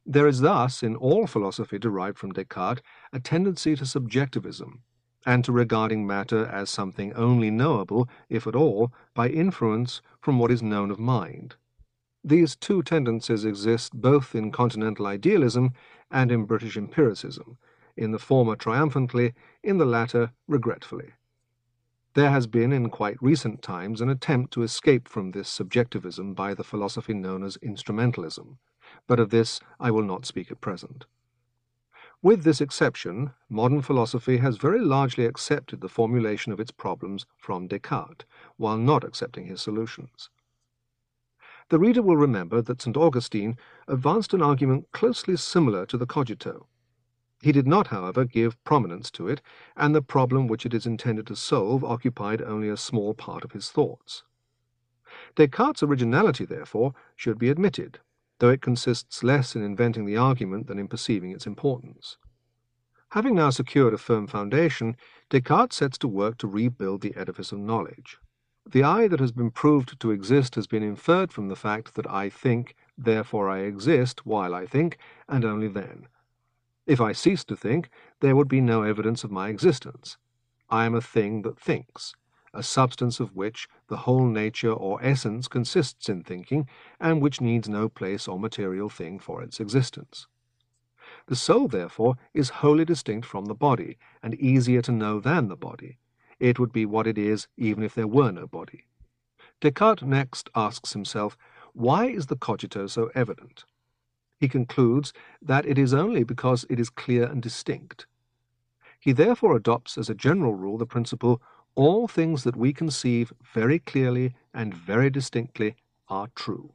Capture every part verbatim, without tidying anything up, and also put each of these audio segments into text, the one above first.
There is thus, in all philosophy derived from Descartes, a tendency to subjectivism, and to regarding matter as something only knowable, if at all, by inference from what is known of mind. These two tendencies exist both in continental idealism and in British empiricism, in the former triumphantly, in the latter regretfully. There has been in quite recent times an attempt to escape from this subjectivism by the philosophy known as instrumentalism, but of this I will not speak at present. With this exception, modern philosophy has very largely accepted the formulation of its problems from Descartes, while not accepting his solutions. The reader will remember that Saint Augustine advanced an argument closely similar to the cogito. He did not, however, give prominence to it, and the problem which it is intended to solve occupied only a small part of his thoughts. Descartes' originality, therefore, should be admitted, though it consists less in inventing the argument than in perceiving its importance. Having now secured a firm foundation, Descartes sets to work to rebuild the edifice of knowledge. The I that has been proved to exist has been inferred from the fact that I think, therefore I exist while I think, and only then. If I ceased to think, there would be no evidence of my existence. I am a thing that thinks, a substance of which the whole nature or essence consists in thinking, and which needs no place or material thing for its existence. The soul, therefore, is wholly distinct from the body, and easier to know than the body. It would be what it is even if there were no body. Descartes next asks himself, why is the cogito so evident? He concludes that it is only because it is clear and distinct. He therefore adopts as a general rule the principle, all things that we conceive very clearly and very distinctly are true.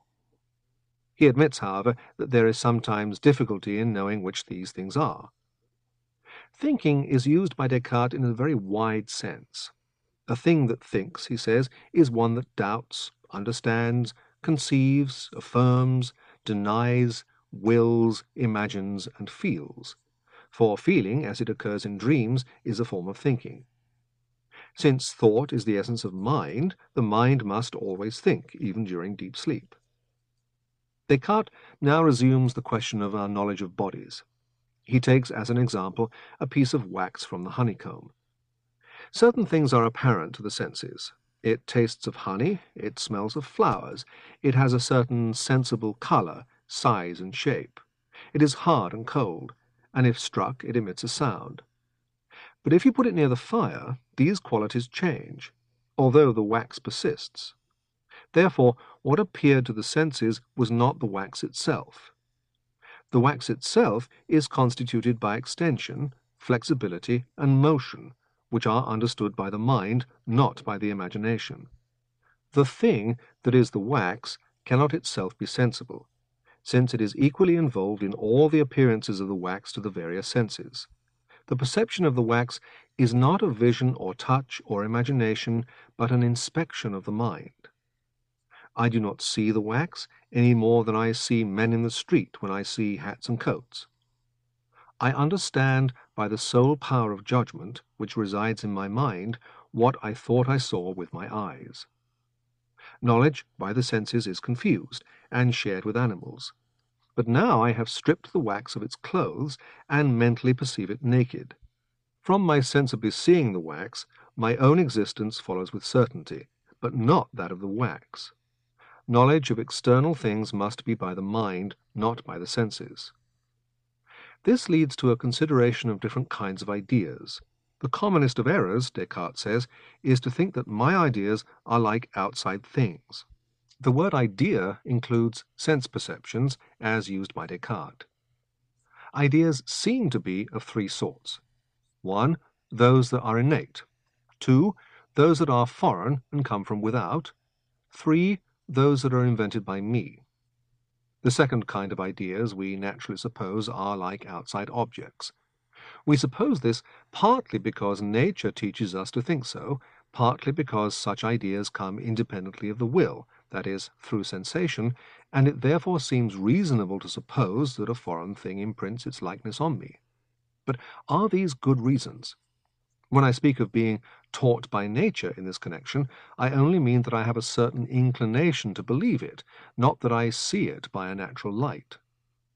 He admits, however, that there is sometimes difficulty in knowing which these things are. Thinking is used by Descartes in a very wide sense. A thing that thinks, he says, is one that doubts, understands, conceives, affirms, denies, wills, imagines, and feels. For feeling, as it occurs in dreams, is a form of thinking. Since thought is the essence of mind, the mind must always think, even during deep sleep. Descartes now resumes the question of our knowledge of bodies. He takes as an example a piece of wax from the honeycomb. Certain things are apparent to the senses. It tastes of honey, it smells of flowers, it has a certain sensible color, size and shape. It is hard and cold, and if struck it emits a sound. But if you put it near the fire, these qualities change, although the wax persists. Therefore, what appeared to the senses was not the wax itself. The wax itself is constituted by extension, flexibility, and motion, which are understood by the mind, not by the imagination. The thing that is the wax cannot itself be sensible, since it is equally involved in all the appearances of the wax to the various senses. The perception of the wax is not a vision or touch or imagination, but an inspection of the mind. I do not see the wax any more than I see men in the street when I see hats and coats. I understand by the sole power of judgment, which resides in my mind, what I thought I saw with my eyes. Knowledge by the senses is confused, and shared with animals. But now I have stripped the wax of its clothes, and mentally perceive it naked. From my sensibly seeing the wax, my own existence follows with certainty, but not that of the wax. Knowledge of external things must be by the mind, not by the senses. This leads to a consideration of different kinds of ideas. The commonest of errors, Descartes says, is to think that my ideas are like outside things. The word idea includes sense perceptions, as used by Descartes. Ideas seem to be of three sorts. One, those that are innate. Two, those that are foreign and come from without. Three, those that are invented by me. The second kind of ideas we naturally suppose are like outside objects. We suppose this partly because nature teaches us to think so, partly because such ideas come independently of the will, that is, through sensation, and it therefore seems reasonable to suppose that a foreign thing imprints its likeness on me. But are these good reasons? When I speak of being taught by nature in this connection, I only mean that I have a certain inclination to believe it, not that I see it by a natural light.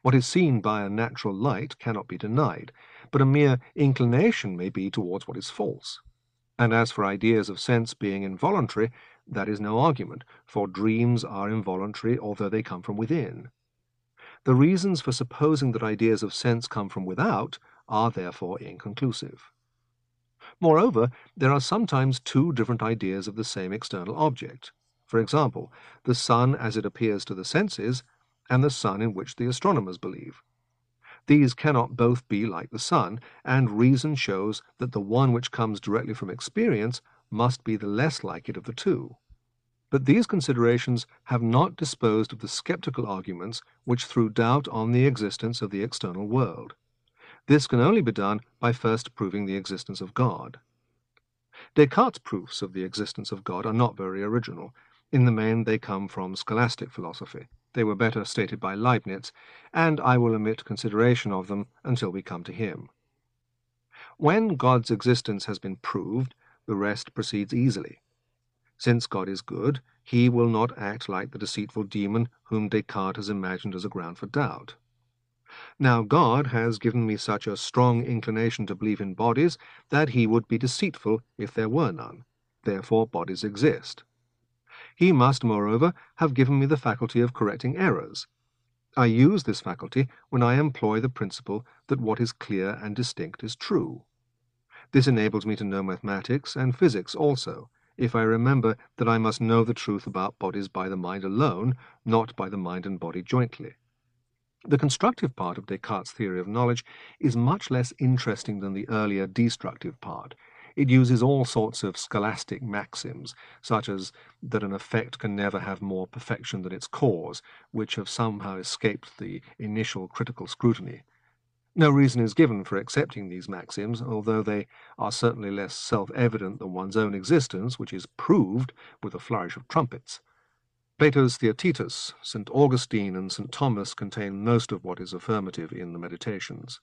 What is seen by a natural light cannot be denied, but a mere inclination may be towards what is false. And as for ideas of sense being involuntary, that is no argument, for dreams are involuntary although they come from within. The reasons for supposing that ideas of sense come from without are therefore inconclusive. Moreover, there are sometimes two different ideas of the same external object. For example, the sun as it appears to the senses, and the sun in which the astronomers believe. These cannot both be like the sun, and reason shows that the one which comes directly from experience must be the less like it of the two. But these considerations have not disposed of the skeptical arguments which threw doubt on the existence of the external world. This can only be done by first proving the existence of God. Descartes' proofs of the existence of God are not very original. In the main, they come from scholastic philosophy. They were better stated by Leibniz, and I will omit consideration of them until we come to him. When God's existence has been proved, the rest proceeds easily. Since God is good, he will not act like the deceitful demon whom Descartes has imagined as a ground for doubt. Now God has given me such a strong inclination to believe in bodies that he would be deceitful if there were none. Therefore bodies exist. He must, moreover, have given me the faculty of correcting errors. I use this faculty when I employ the principle that what is clear and distinct is true. This enables me to know mathematics and physics also, if I remember that I must know the truth about bodies by the mind alone, not by the mind and body jointly. The constructive part of Descartes' theory of knowledge is much less interesting than the earlier destructive part. It uses all sorts of scholastic maxims, such as that an effect can never have more perfection than its cause, which have somehow escaped the initial critical scrutiny. No reason is given for accepting these maxims, although they are certainly less self-evident than one's own existence, which is proved with a flourish of trumpets. Plato's Theaetetus, Saint Augustine, and Saint Thomas contain most of what is affirmative in the Meditations.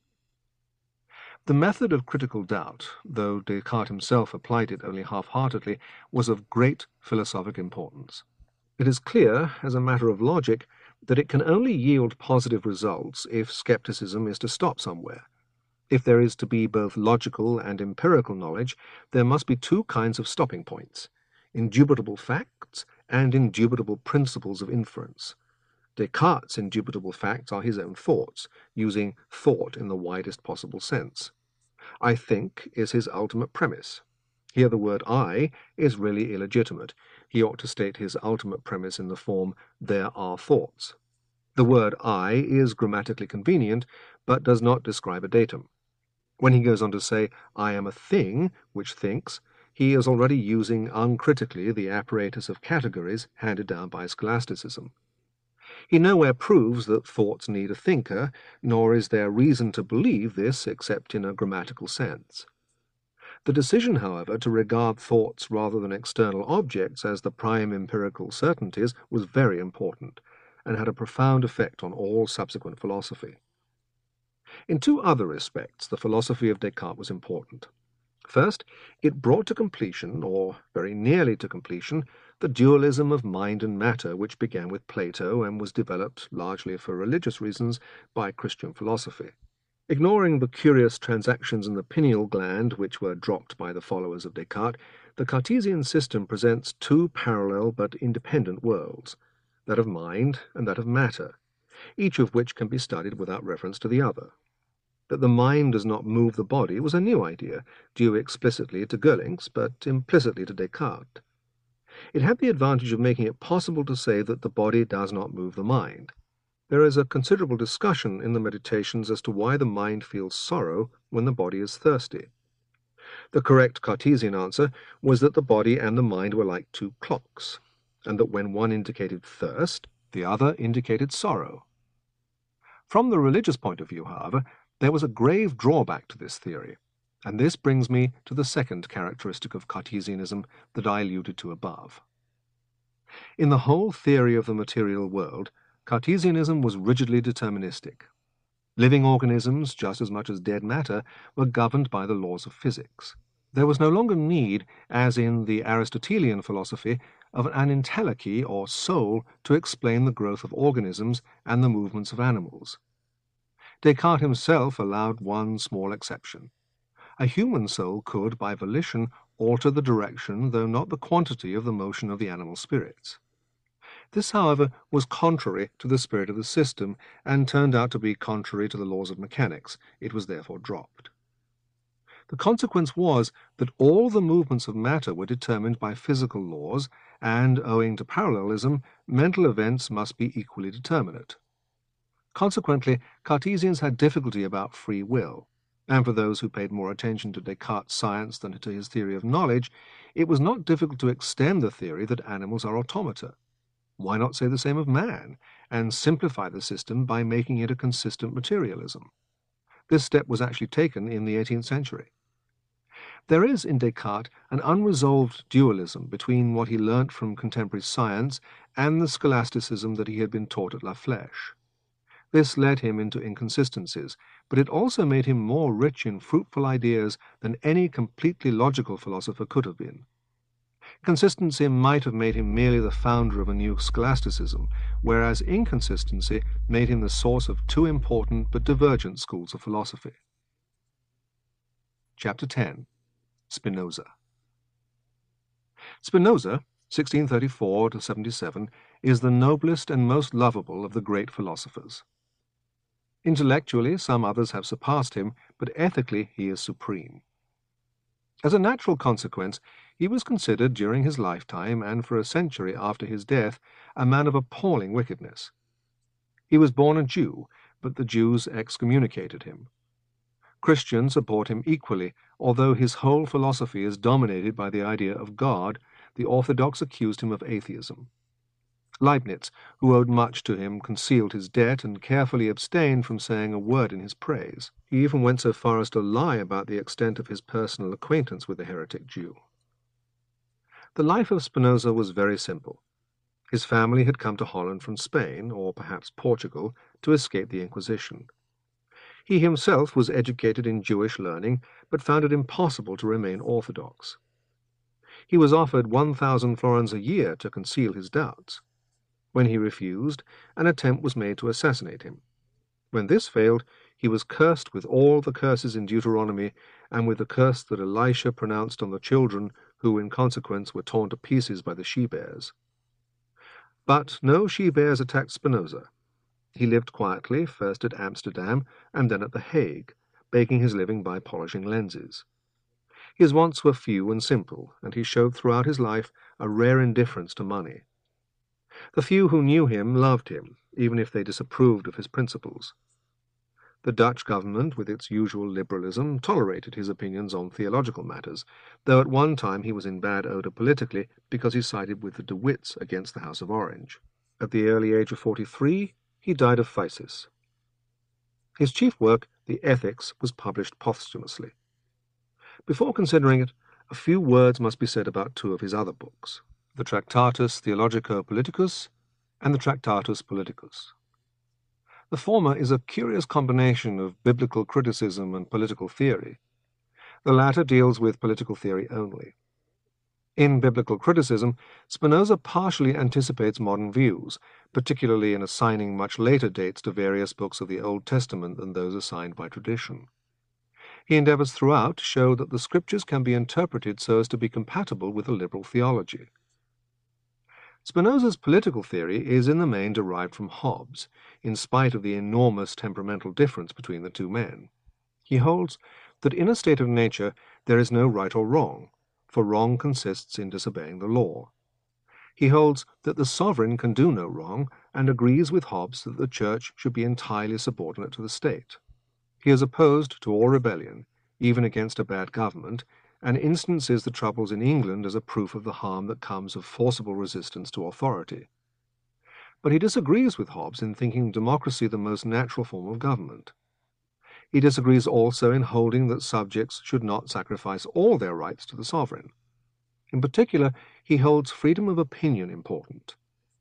The method of critical doubt, though Descartes himself applied it only half-heartedly, was of great philosophic importance. It is clear, as a matter of logic, that it can only yield positive results if skepticism is to stop somewhere. If there is to be both logical and empirical knowledge, there must be two kinds of stopping points: indubitable facts and indubitable principles of inference. Descartes' indubitable facts are his own thoughts, using thought in the widest possible sense. I think is his ultimate premise. Here the word I is really illegitimate. He ought to state his ultimate premise in the form, there are thoughts. The word I is grammatically convenient, but does not describe a datum. When he goes on to say, I am a thing which thinks, he is already using uncritically the apparatus of categories handed down by scholasticism. He nowhere proves that thoughts need a thinker, nor is there reason to believe this except in a grammatical sense. The decision, however, to regard thoughts rather than external objects as the prime empirical certainties was very important, and had a profound effect on all subsequent philosophy. In two other respects, the philosophy of Descartes was important. First, it brought to completion, or very nearly to completion, the dualism of mind and matter which began with Plato and was developed, largely for religious reasons, by Christian philosophy. Ignoring the curious transactions in the pineal gland which were dropped by the followers of Descartes, the Cartesian system presents two parallel but independent worlds, that of mind and that of matter, each of which can be studied without reference to the other. That the mind does not move the body was a new idea, due explicitly to Goerlings, but implicitly to Descartes. It had the advantage of making it possible to say that the body does not move the mind. There is a considerable discussion in the Meditations as to why the mind feels sorrow when the body is thirsty. The correct Cartesian answer was that the body and the mind were like two clocks, and that when one indicated thirst, the other indicated sorrow. From the religious point of view, however, there was a grave drawback to this theory, and this brings me to the second characteristic of Cartesianism that I alluded to above. In the whole theory of the material world, Cartesianism was rigidly deterministic. Living organisms, just as much as dead matter, were governed by the laws of physics. There was no longer need, as in the Aristotelian philosophy, of an entelechy or soul to explain the growth of organisms and the movements of animals. Descartes himself allowed one small exception. A human soul could, by volition, alter the direction, though not the quantity, of the motion of the animal spirits. This, however, was contrary to the spirit of the system, and turned out to be contrary to the laws of mechanics. It was therefore dropped. The consequence was that all the movements of matter were determined by physical laws, and, owing to parallelism, mental events must be equally determinate. Consequently, Cartesians had difficulty about free will, and for those who paid more attention to Descartes' science than to his theory of knowledge, it was not difficult to extend the theory that animals are automata. Why not say the same of man, and simplify the system by making it a consistent materialism? This step was actually taken in the eighteenth century. There is in Descartes an unresolved dualism between what he learnt from contemporary science and the scholasticism that he had been taught at La Flèche. This led him into inconsistencies, but it also made him more rich in fruitful ideas than any completely logical philosopher could have been. Consistency might have made him merely the founder of a new scholasticism, whereas inconsistency made him the source of two important but divergent schools of philosophy. Chapter ten. Spinoza. Spinoza, sixteen thirty-four to seventy-seven, is the noblest and most lovable of the great philosophers. Intellectually, some others have surpassed him, but ethically he is supreme. As a natural consequence, he was considered during his lifetime, and for a century after his death, a man of appalling wickedness. He was born a Jew, but the Jews excommunicated him. Christians support him equally, although his whole philosophy is dominated by the idea of God. The Orthodox accused him of atheism. Leibniz, who owed much to him, concealed his debt and carefully abstained from saying a word in his praise. He even went so far as to lie about the extent of his personal acquaintance with the heretic Jew. The life of Spinoza was very simple. His family had come to Holland from Spain, or perhaps Portugal, to escape the Inquisition. He himself was educated in Jewish learning, but found it impossible to remain orthodox. He was offered one thousand florins a year to conceal his doubts. When he refused, an attempt was made to assassinate him. When this failed, he was cursed with all the curses in Deuteronomy, and with the curse that Elisha pronounced on the children, who in consequence were torn to pieces by the she-bears. But no she-bears attacked Spinoza. He lived quietly, first at Amsterdam and then at The Hague, making his living by polishing lenses. His wants were few and simple, and he showed throughout his life a rare indifference to money. The few who knew him loved him, even if they disapproved of his principles. The Dutch government, with its usual liberalism, tolerated his opinions on theological matters, though at one time he was in bad odour politically because he sided with the De Witts against the House of Orange. At the early age of forty-three, he died of phthisis. His chief work, The Ethics, was published posthumously. Before considering it, a few words must be said about two of his other books, the Tractatus Theologico-Politicus and the Tractatus Politicus. The former is a curious combination of biblical criticism and political theory. The latter deals with political theory only. In biblical criticism, Spinoza partially anticipates modern views, particularly in assigning much later dates to various books of the Old Testament than those assigned by tradition. He endeavors throughout to show that the Scriptures can be interpreted so as to be compatible with a liberal theology. Spinoza's political theory is in the main derived from Hobbes, in spite of the enormous temperamental difference between the two men. He holds that in a state of nature there is no right or wrong, for wrong consists in disobeying the law. He holds that the sovereign can do no wrong, and agrees with Hobbes that the Church should be entirely subordinate to the state. He is opposed to all rebellion, even against a bad government, and instances the troubles in England as a proof of the harm that comes of forcible resistance to authority. But he disagrees with Hobbes in thinking democracy the most natural form of government. He disagrees also in holding that subjects should not sacrifice all their rights to the sovereign. In particular, he holds freedom of opinion important.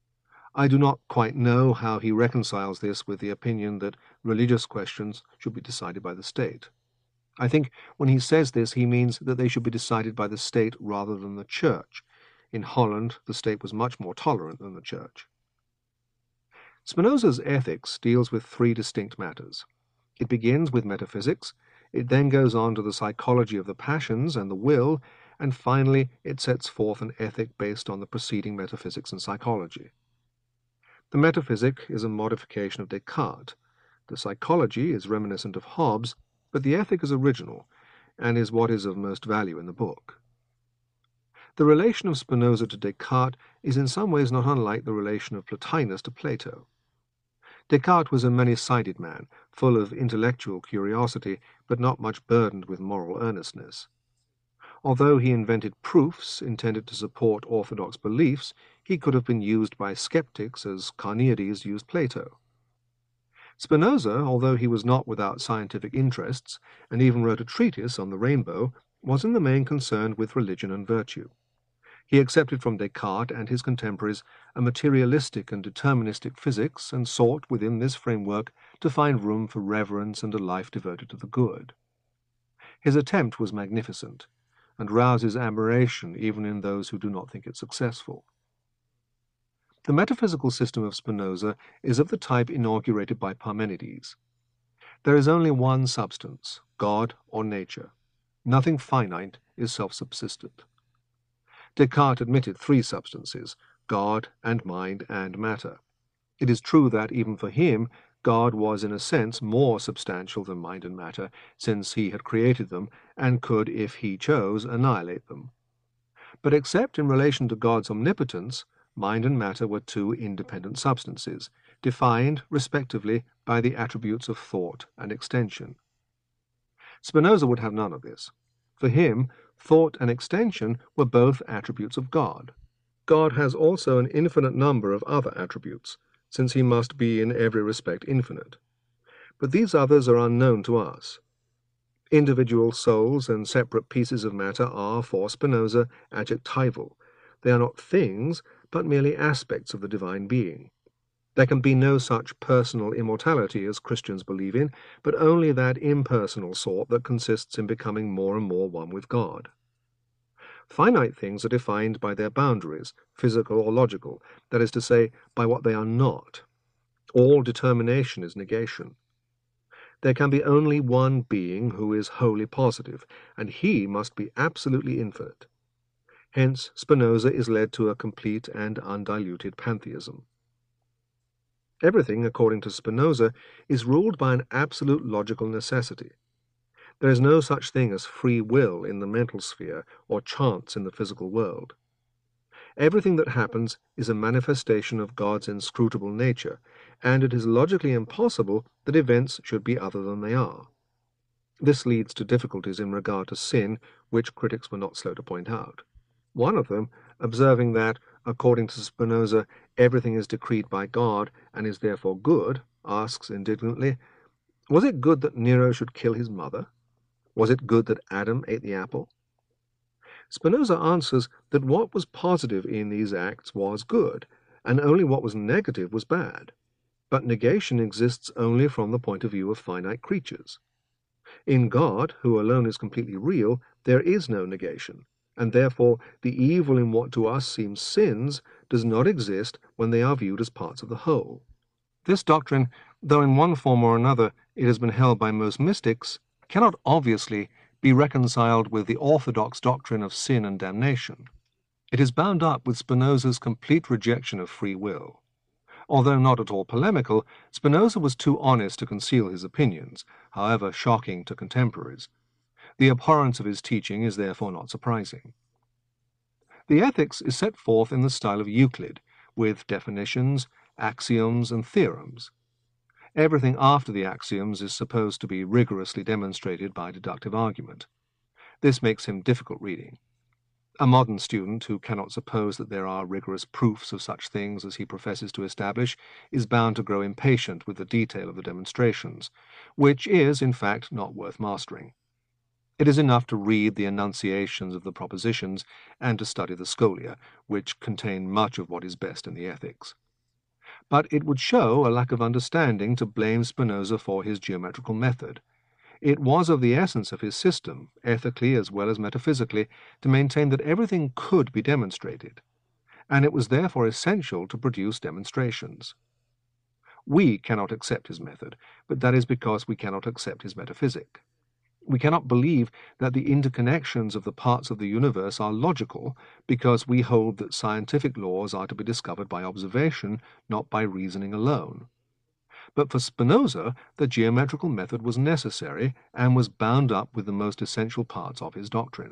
I do not quite know how he reconciles this with the opinion that religious questions should be decided by the state. I think when he says this, he means that they should be decided by the state rather than the Church. In Holland, the state was much more tolerant than the Church. Spinoza's Ethics deals with three distinct matters: It begins with metaphysics, it then goes on to the psychology of the passions and the will, and finally it sets forth an ethic based on the preceding metaphysics and psychology. The metaphysic is a modification of Descartes, the psychology is reminiscent of Hobbes, but the ethic is original, and is what is of most value in the book. The relation of Spinoza to Descartes is in some ways not unlike the relation of Plotinus to Plato. Descartes was a many-sided man, full of intellectual curiosity, but not much burdened with moral earnestness. Although he invented proofs intended to support orthodox beliefs, he could have been used by skeptics as Carneades used Plato. Spinoza, although he was not without scientific interests, and even wrote a treatise on the rainbow, was in the main concerned with religion and virtue. He accepted from Descartes and his contemporaries a materialistic and deterministic physics and sought, within this framework, to find room for reverence and a life devoted to the good. His attempt was magnificent, and rouses admiration even in those who do not think it successful. The metaphysical system of Spinoza is of the type inaugurated by Parmenides. There is only one substance, God or nature. Nothing finite is self-subsistent. Descartes admitted three substances, God and mind and matter. It is true that, even for him, God was in a sense more substantial than mind and matter, since he had created them and could, if he chose, annihilate them. But except in relation to God's omnipotence, mind and matter were two independent substances, defined, respectively, by the attributes of thought and extension. Spinoza would have none of this. For him, thought and extension were both attributes of God. God has also an infinite number of other attributes, since he must be in every respect infinite. But these others are unknown to us. Individual souls and separate pieces of matter are, for Spinoza, adjectival. They are not things, but merely aspects of the divine being. There can be no such personal immortality as Christians believe in, but only that impersonal sort that consists in becoming more and more one with God. Finite things are defined by their boundaries, physical or logical, that is to say, by what they are not. All determination is negation. There can be only one being who is wholly positive, and he must be absolutely infinite. Hence, Spinoza is led to a complete and undiluted pantheism. Everything, according to Spinoza, is ruled by an absolute logical necessity. There is no such thing as free will in the mental sphere or chance in the physical world. Everything that happens is a manifestation of God's inscrutable nature, and it is logically impossible that events should be other than they are. This leads to difficulties in regard to sin, which critics were not slow to point out. One of them, observing that, according to Spinoza, everything is decreed by God and is therefore good, asks indignantly, was it good that Nero should kill his mother? Was it good that Adam ate the apple? Spinoza answers that what was positive in these acts was good, and only what was negative was bad. But negation exists only from the point of view of finite creatures. In God, who alone is completely real, there is no negation, and therefore the evil in what to us seems sins does not exist when they are viewed as parts of the whole. This doctrine, though in one form or another it has been held by most mystics, cannot obviously be reconciled with the orthodox doctrine of sin and damnation. It is bound up with Spinoza's complete rejection of free will. Although not at all polemical, Spinoza was too honest to conceal his opinions, however shocking to contemporaries. The abhorrence of his teaching is therefore not surprising. The Ethics is set forth in the style of Euclid, with definitions, axioms, and theorems. Everything after the axioms is supposed to be rigorously demonstrated by deductive argument. This makes him difficult reading. A modern student who cannot suppose that there are rigorous proofs of such things as he professes to establish is bound to grow impatient with the detail of the demonstrations, which is, in fact, not worth mastering. It is enough to read the enunciations of the propositions and to study the scholia, which contain much of what is best in the ethics. But it would show a lack of understanding to blame Spinoza for his geometrical method. It was of the essence of his system, ethically as well as metaphysically, to maintain that everything could be demonstrated, and it was therefore essential to produce demonstrations. We cannot accept his method, but that is because we cannot accept his metaphysic. We cannot believe that the interconnections of the parts of the universe are logical because we hold that scientific laws are to be discovered by observation, not by reasoning alone. But for Spinoza, the geometrical method was necessary and was bound up with the most essential parts of his doctrine.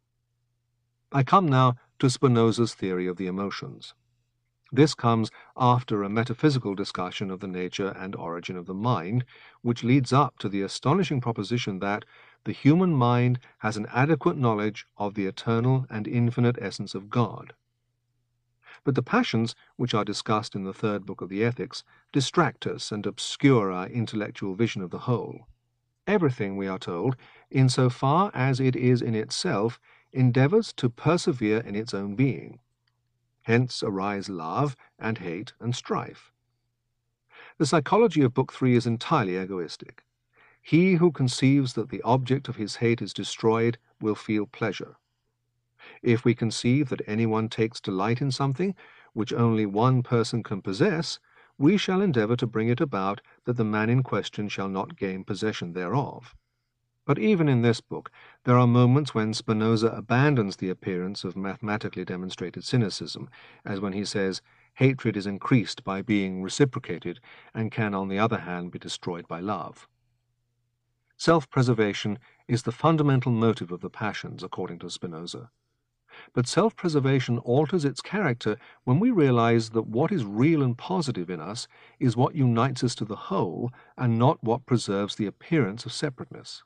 I come now to Spinoza's theory of the emotions. This comes after a metaphysical discussion of the nature and origin of the mind, which leads up to the astonishing proposition that the human mind has an adequate knowledge of the eternal and infinite essence of God. But the passions, which are discussed in the third book of the Ethics, distract us and obscure our intellectual vision of the whole. Everything, we are told, in so far as it is in itself, endeavors to persevere in its own being. Hence arise love and hate and strife. The psychology of Book Three is entirely egoistic. He who conceives that the object of his hate is destroyed will feel pleasure. If we conceive that anyone takes delight in something which only one person can possess, we shall endeavor to bring it about that the man in question shall not gain possession thereof. But even in this book, there are moments when Spinoza abandons the appearance of mathematically demonstrated cynicism, as when he says, hatred is increased by being reciprocated, and can on the other hand be destroyed by love. Self-preservation is the fundamental motive of the passions, according to Spinoza. But self-preservation alters its character when we realize that what is real and positive in us is what unites us to the whole, and not what preserves the appearance of separateness.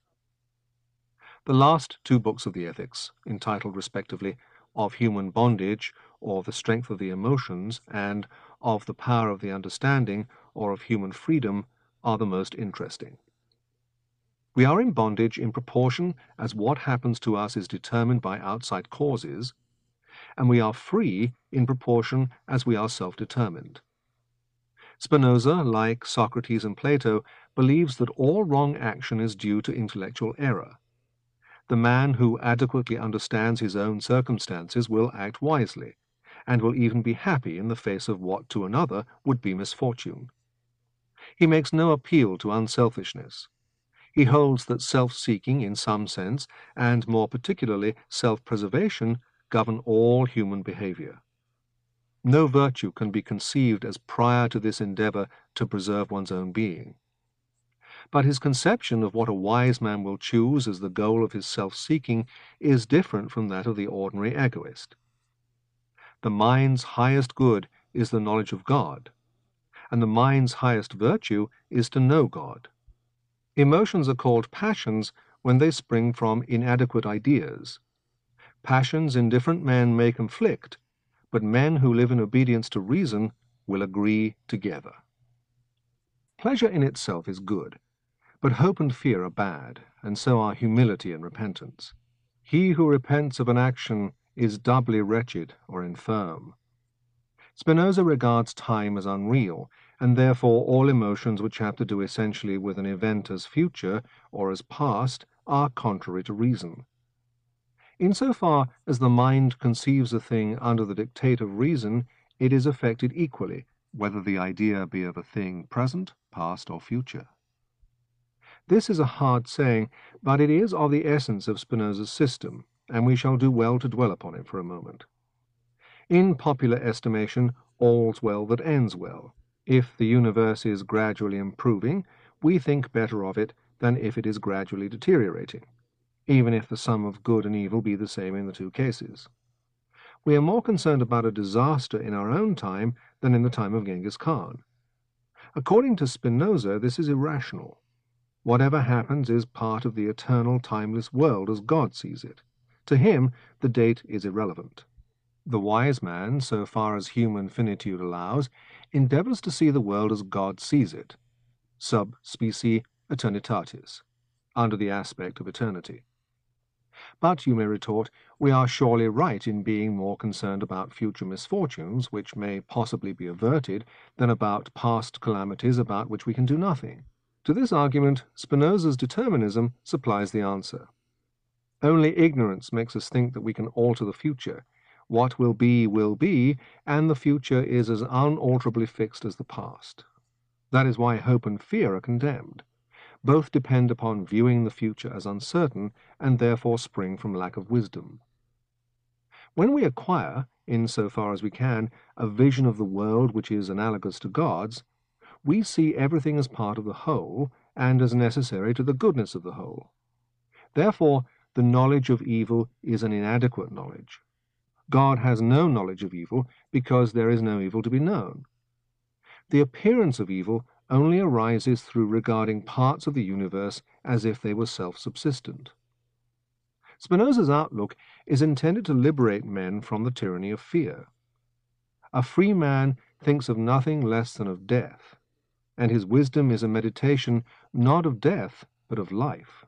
The last two books of the Ethics, entitled respectively Of Human Bondage, or The Strength of the Emotions, and Of the Power of the Understanding, or of Human Freedom, are the most interesting. We are in bondage in proportion as what happens to us is determined by outside causes, and we are free in proportion as we are self-determined. Spinoza, like Socrates and Plato, believes that all wrong action is due to intellectual error. The man who adequately understands his own circumstances will act wisely, and will even be happy in the face of what to another would be misfortune. He makes no appeal to unselfishness. He holds that self-seeking in some sense, and more particularly self-preservation, govern all human behavior. No virtue can be conceived as prior to this endeavor to preserve one's own being. But his conception of what a wise man will choose as the goal of his self-seeking is different from that of the ordinary egoist. The mind's highest good is the knowledge of God, and the mind's highest virtue is to know God. Emotions are called passions when they spring from inadequate ideas. Passions in different men may conflict, but men who live in obedience to reason will agree together. Pleasure in itself is good, but hope and fear are bad, and so are humility and repentance. He who repents of an action is doubly wretched or infirm. Spinoza regards time as unreal, and therefore all emotions which have to do essentially with an event as future or as past are contrary to reason. Insofar as the mind conceives a thing under the dictate of reason, it is affected equally, whether the idea be of a thing present, past, or future. This is a hard saying, but it is of the essence of Spinoza's system, and we shall do well to dwell upon it for a moment. In popular estimation, all's well that ends well. If the universe is gradually improving, we think better of it than if it is gradually deteriorating, even if the sum of good and evil be the same in the two cases. We are more concerned about a disaster in our own time than in the time of Genghis Khan. According to Spinoza, this is irrational. Whatever happens is part of the eternal, timeless world as God sees it. To him, the date is irrelevant. The wise man, so far as human finitude allows, endeavors to see the world as God sees it, sub specie eternitatis, under the aspect of eternity. But, you may retort, we are surely right in being more concerned about future misfortunes, which may possibly be averted, than about past calamities about which we can do nothing. To this argument, Spinoza's determinism supplies the answer. Only ignorance makes us think that we can alter the future. What will be, will be, and the future is as unalterably fixed as the past. That is why hope and fear are condemned. Both depend upon viewing the future as uncertain, and therefore spring from lack of wisdom. When we acquire, in so far as we can, a vision of the world which is analogous to God's, we see everything as part of the whole, and as necessary to the goodness of the whole. Therefore, the knowledge of evil is an inadequate knowledge. God has no knowledge of evil because there is no evil to be known. The appearance of evil only arises through regarding parts of the universe as if they were self-subsistent. Spinoza's outlook is intended to liberate men from the tyranny of fear. A free man thinks of nothing less than of death, and his wisdom is a meditation not of death, but of life.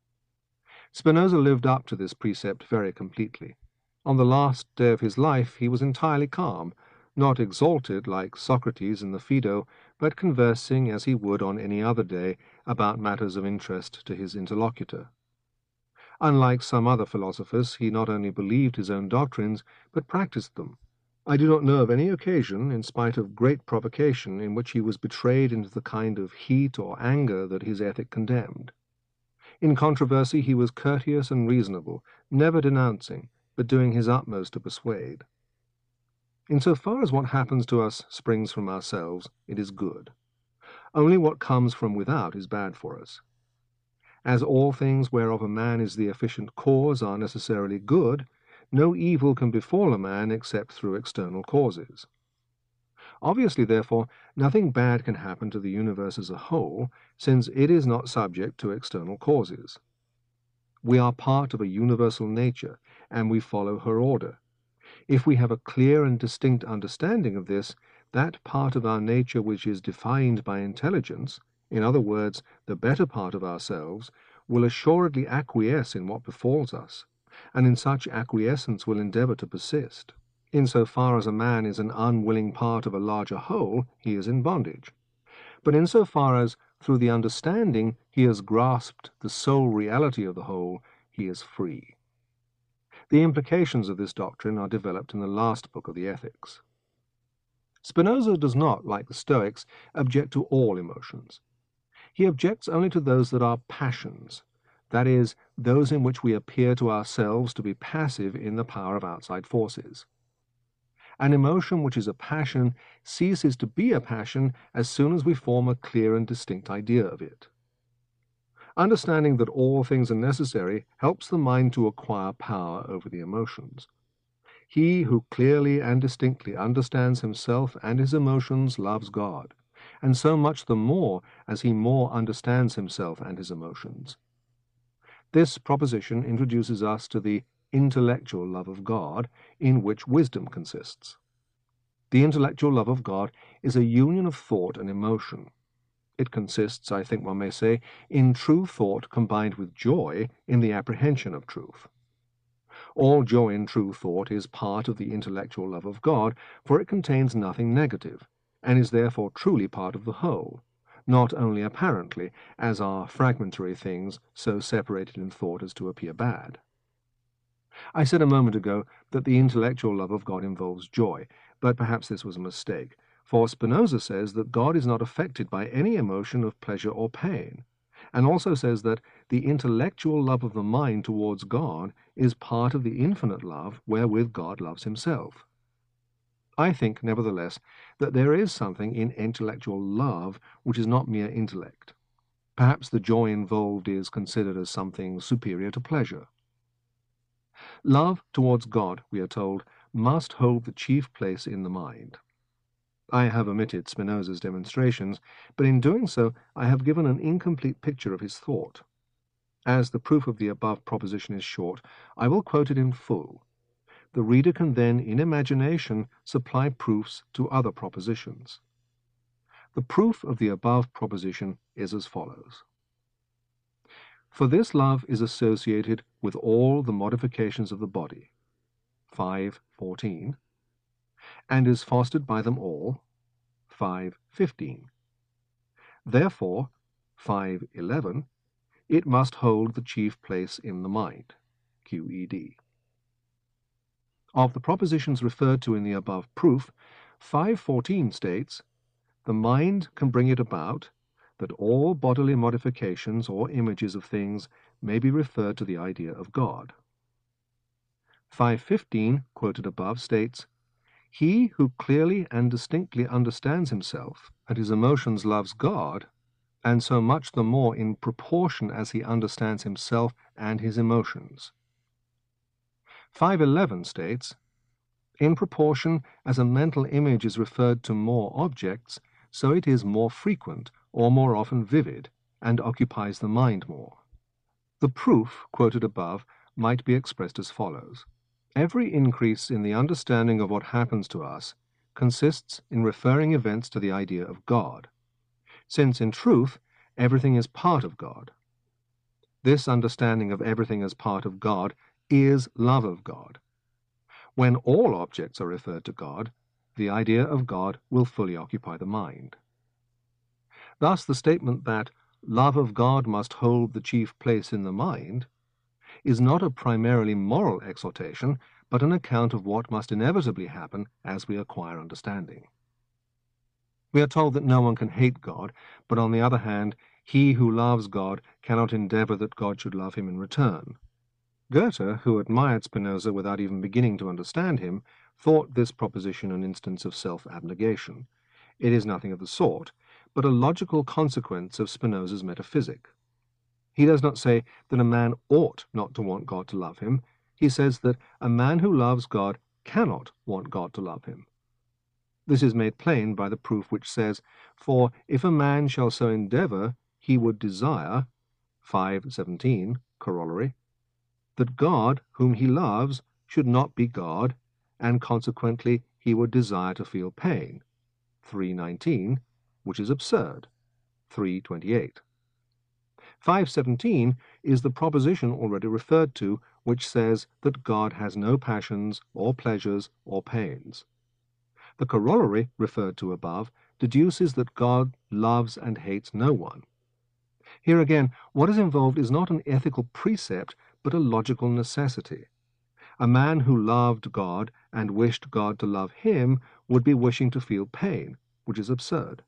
Spinoza lived up to this precept very completely. On the last day of his life he was entirely calm, not exalted like Socrates in the Phaedo, but conversing as he would on any other day about matters of interest to his interlocutor. Unlike some other philosophers, he not only believed his own doctrines, but practiced them. I do not know of any occasion, in spite of great provocation, in which he was betrayed into the kind of heat or anger that his ethic condemned. In controversy he was courteous and reasonable, never denouncing, but doing his utmost to persuade. In so far as what happens to us springs from ourselves, it is good. Only what comes from without is bad for us. As all things whereof a man is the efficient cause are necessarily good, no evil can befall a man except through external causes. Obviously, therefore, nothing bad can happen to the universe as a whole, since it is not subject to external causes. We are part of a universal nature, and we follow her order. If we have a clear and distinct understanding of this, that part of our nature which is defined by intelligence, in other words, the better part of ourselves, will assuredly acquiesce in what befalls us, and in such acquiescence will endeavor to persist. In so far as a man is an unwilling part of a larger whole, he is in bondage. But in so far as, through the understanding, he has grasped the sole reality of the whole, he is free. The implications of this doctrine are developed in the last book of the Ethics. Spinoza does not, like the Stoics, object to all emotions. He objects only to those that are passions, that is, those in which we appear to ourselves to be passive in the power of outside forces. An emotion which is a passion ceases to be a passion as soon as we form a clear and distinct idea of it. Understanding that all things are necessary helps the mind to acquire power over the emotions. He who clearly and distinctly understands himself and his emotions loves God, and so much the more as he more understands himself and his emotions. This proposition introduces us to the intellectual love of God, in which wisdom consists. The intellectual love of God is a union of thought and emotion. It consists, I think one may say, in true thought combined with joy in the apprehension of truth. All joy in true thought is part of the intellectual love of God, for it contains nothing negative, and is therefore truly part of the whole, not only apparently, as are fragmentary things so separated in thought as to appear bad. I said a moment ago that the intellectual love of God involves joy, but perhaps this was a mistake, for Spinoza says that God is not affected by any emotion of pleasure or pain, and also says that the intellectual love of the mind towards God is part of the infinite love wherewith God loves himself. I think, nevertheless, that there is something in intellectual love which is not mere intellect. Perhaps the joy involved is considered as something superior to pleasure. Love towards God, we are told, must hold the chief place in the mind. I have omitted Spinoza's demonstrations, but in doing so I have given an incomplete picture of his thought. As the proof of the above proposition is short, I will quote it in full. The reader can then, in imagination, supply proofs to other propositions. The proof of the above proposition is as follows. For this love is associated with all the modifications of the body, five fourteen, and is fostered by them all, five fifteen. Therefore, five eleven, it must hold the chief place in the mind, Q E D. Of the propositions referred to in the above proof, five fourteen states, the mind can bring it about that all bodily modifications or images of things may be referred to the idea of God. five fifteen, quoted above, states, "He who clearly and distinctly understands himself and his emotions loves God, and so much the more in proportion as he understands himself and his emotions." five eleven states, "In proportion as a mental image is referred to more objects, so it is more frequent or more often vivid, and occupies the mind more." The proof, quoted above, might be expressed as follows. Every increase in the understanding of what happens to us consists in referring events to the idea of God, since in truth everything is part of God. This understanding of everything as part of God is love of God. When all objects are referred to God, the idea of God will fully occupy the mind. Thus the statement that love of God must hold the chief place in the mind is not a primarily moral exhortation, but an account of what must inevitably happen as we acquire understanding. We are told that no one can hate God, but on the other hand, he who loves God cannot endeavor that God should love him in return. Goethe, who admired Spinoza without even beginning to understand him, thought this proposition an instance of self-abnegation. It is nothing of the sort, but a logical consequence of Spinoza's metaphysic. He does not say that a man ought not to want God to love him. He says that a man who loves God cannot want God to love him. This is made plain by the proof which says, "For if a man shall so endeavor, he would desire," five seventeen, corollary, "that God, whom he loves, should not be God, and consequently he would desire to feel pain," three nineteen, which is absurd, three twenty-eight. five seventeen is the proposition already referred to, which says that God has no passions, or pleasures, or pains. The corollary, referred to above, deduces that God loves and hates no one. Here again, what is involved is not an ethical precept, but a logical necessity. A man who loved God and wished God to love him would be wishing to feel pain, which is absurd.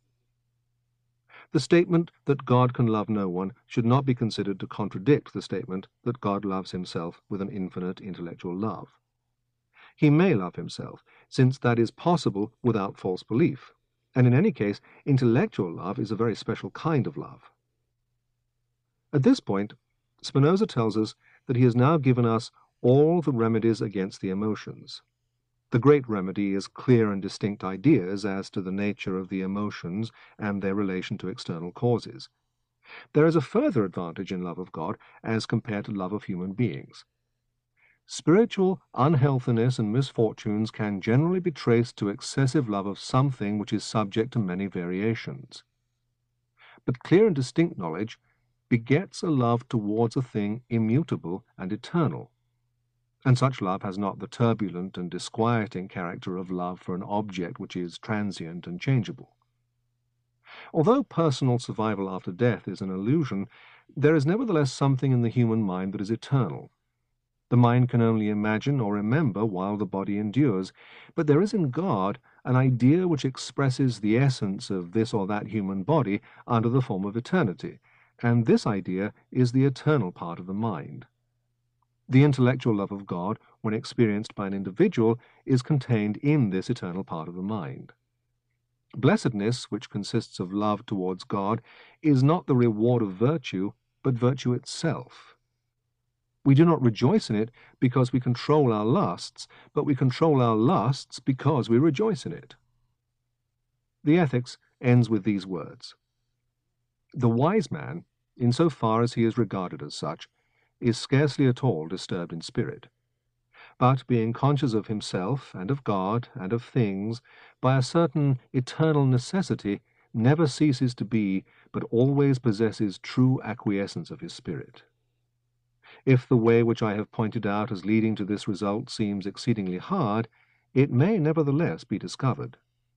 The statement that God can love no one should not be considered to contradict the statement that God loves himself with an infinite intellectual love. He may love himself, since that is possible without false belief, and in any case, intellectual love is a very special kind of love. At this point, Spinoza tells us that he has now given us all the remedies against the emotions. The great remedy is clear and distinct ideas as to the nature of the emotions and their relation to external causes. There is a further advantage in love of God as compared to love of human beings. Spiritual unhealthiness and misfortunes can generally be traced to excessive love of something which is subject to many variations. But clear and distinct knowledge begets a love towards a thing immutable and eternal, and such love has not the turbulent and disquieting character of love for an object which is transient and changeable. Although personal survival after death is an illusion, there is nevertheless something in the human mind that is eternal. The mind can only imagine or remember while the body endures, but there is in God an idea which expresses the essence of this or that human body under the form of eternity, and this idea is the eternal part of the mind. The intellectual love of God, when experienced by an individual, is contained in this eternal part of the mind. Blessedness, which consists of love towards God, is not the reward of virtue, but virtue itself. We do not rejoice in it because we control our lusts, but we control our lusts because we rejoice in it. The Ethics ends with these words: "The wise man, in so far as he is regarded as such, is scarcely at all disturbed in spirit, but being conscious of himself and of God and of things by a certain eternal necessity, never ceases to be, but always possesses true acquiescence of his spirit. If the way which I have pointed out as leading to this result seems exceedingly hard, it may nevertheless be discovered.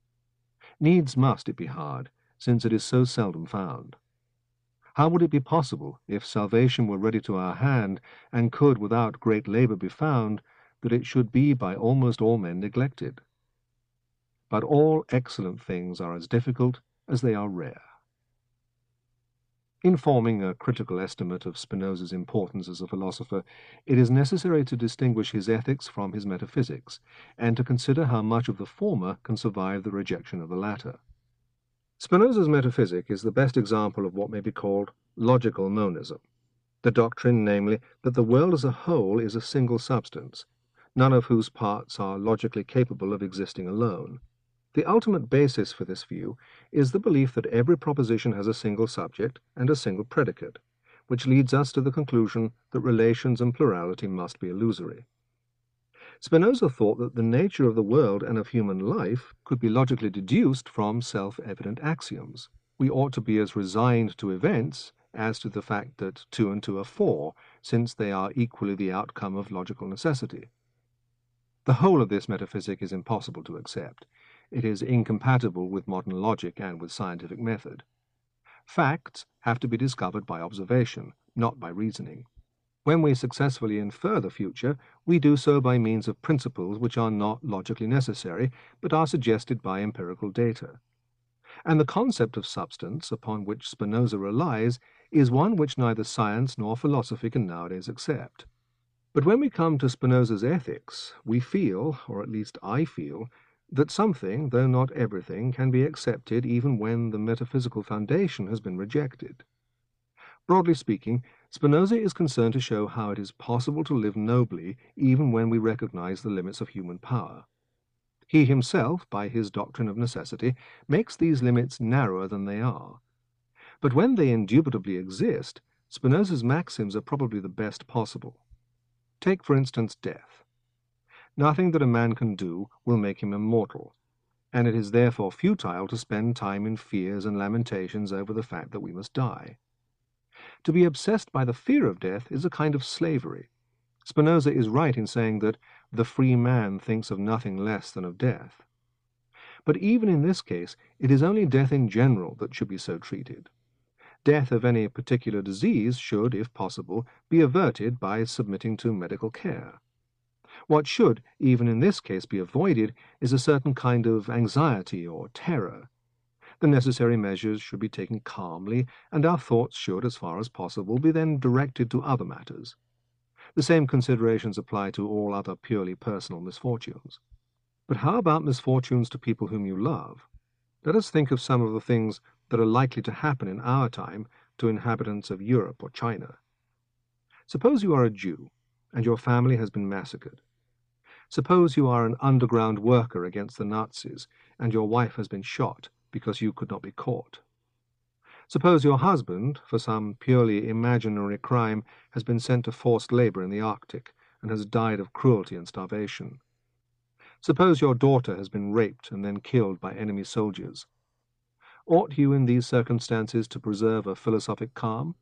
Needs must it be hard, since it is so seldom found. How would it be possible, if salvation were ready to our hand, and could without great labor be found, that it should be by almost all men neglected? but all excellent things are as difficult as they are rare. In forming a critical estimate of Spinoza's importance as a philosopher, it is necessary to distinguish his ethics from his metaphysics, and to consider how much of the former can survive the rejection of the latter. Spinoza's metaphysic is the best example of what may be called logical monism, the doctrine, namely, that the world as a whole is a single substance, none of whose parts are logically capable of existing alone. The ultimate basis for this view is the belief that every proposition has a single subject and a single predicate, which leads us to the conclusion that relations and plurality must be illusory. Spinoza thought that the nature of the world and of human life could be logically deduced from self-evident axioms. We ought to be as resigned to events as to the fact that two and two are four, since they are equally the outcome of logical necessity. The whole of this metaphysic is impossible to accept. It is incompatible with modern logic and with scientific method. Facts have to be discovered by observation, not by reasoning. When we successfully infer the future, we do so by means of principles which are not logically necessary, but are suggested by empirical data. And the concept of substance, upon which Spinoza relies, is one which neither science nor philosophy can nowadays accept. But when we come to Spinoza's ethics, we feel, or at least I feel, that something, though not everything, can be accepted even when the metaphysical foundation has been rejected. Broadly speaking, Spinoza is concerned to show how it is possible to live nobly even when we recognize the limits of human power. He himself, by his doctrine of necessity, makes these limits narrower than they are. But when they indubitably exist, Spinoza's maxims are probably the best possible. Take, for instance, death. Nothing that a man can do will make him immortal, and it is therefore futile to spend time in fears and lamentations over the fact that we must die. To be obsessed by the fear of death is a kind of slavery. Spinoza is right in saying that the free man thinks of nothing less than of death. But even in this case, it is only death in general that should be so treated. Death of any particular disease should, if possible, be averted by submitting to medical care. What should, even in this case, be avoided is a certain kind of anxiety or terror. The necessary measures should be taken calmly, and our thoughts should, as far as possible, be then directed to other matters. The same considerations apply to all other purely personal misfortunes. But how about misfortunes to people whom you love? Let us think of some of the things that are likely to happen in our time to inhabitants of Europe or China. Suppose you are a Jew, and your family has been massacred. Suppose you are an underground worker against the Nazis, and your wife has been shot because you could not be caught. Suppose your husband, for some purely imaginary crime, has been sent to forced labor in the Arctic and has died of cruelty and starvation. Suppose your daughter has been raped and then killed by enemy soldiers. Ought you in these circumstances to preserve a philosophic calm?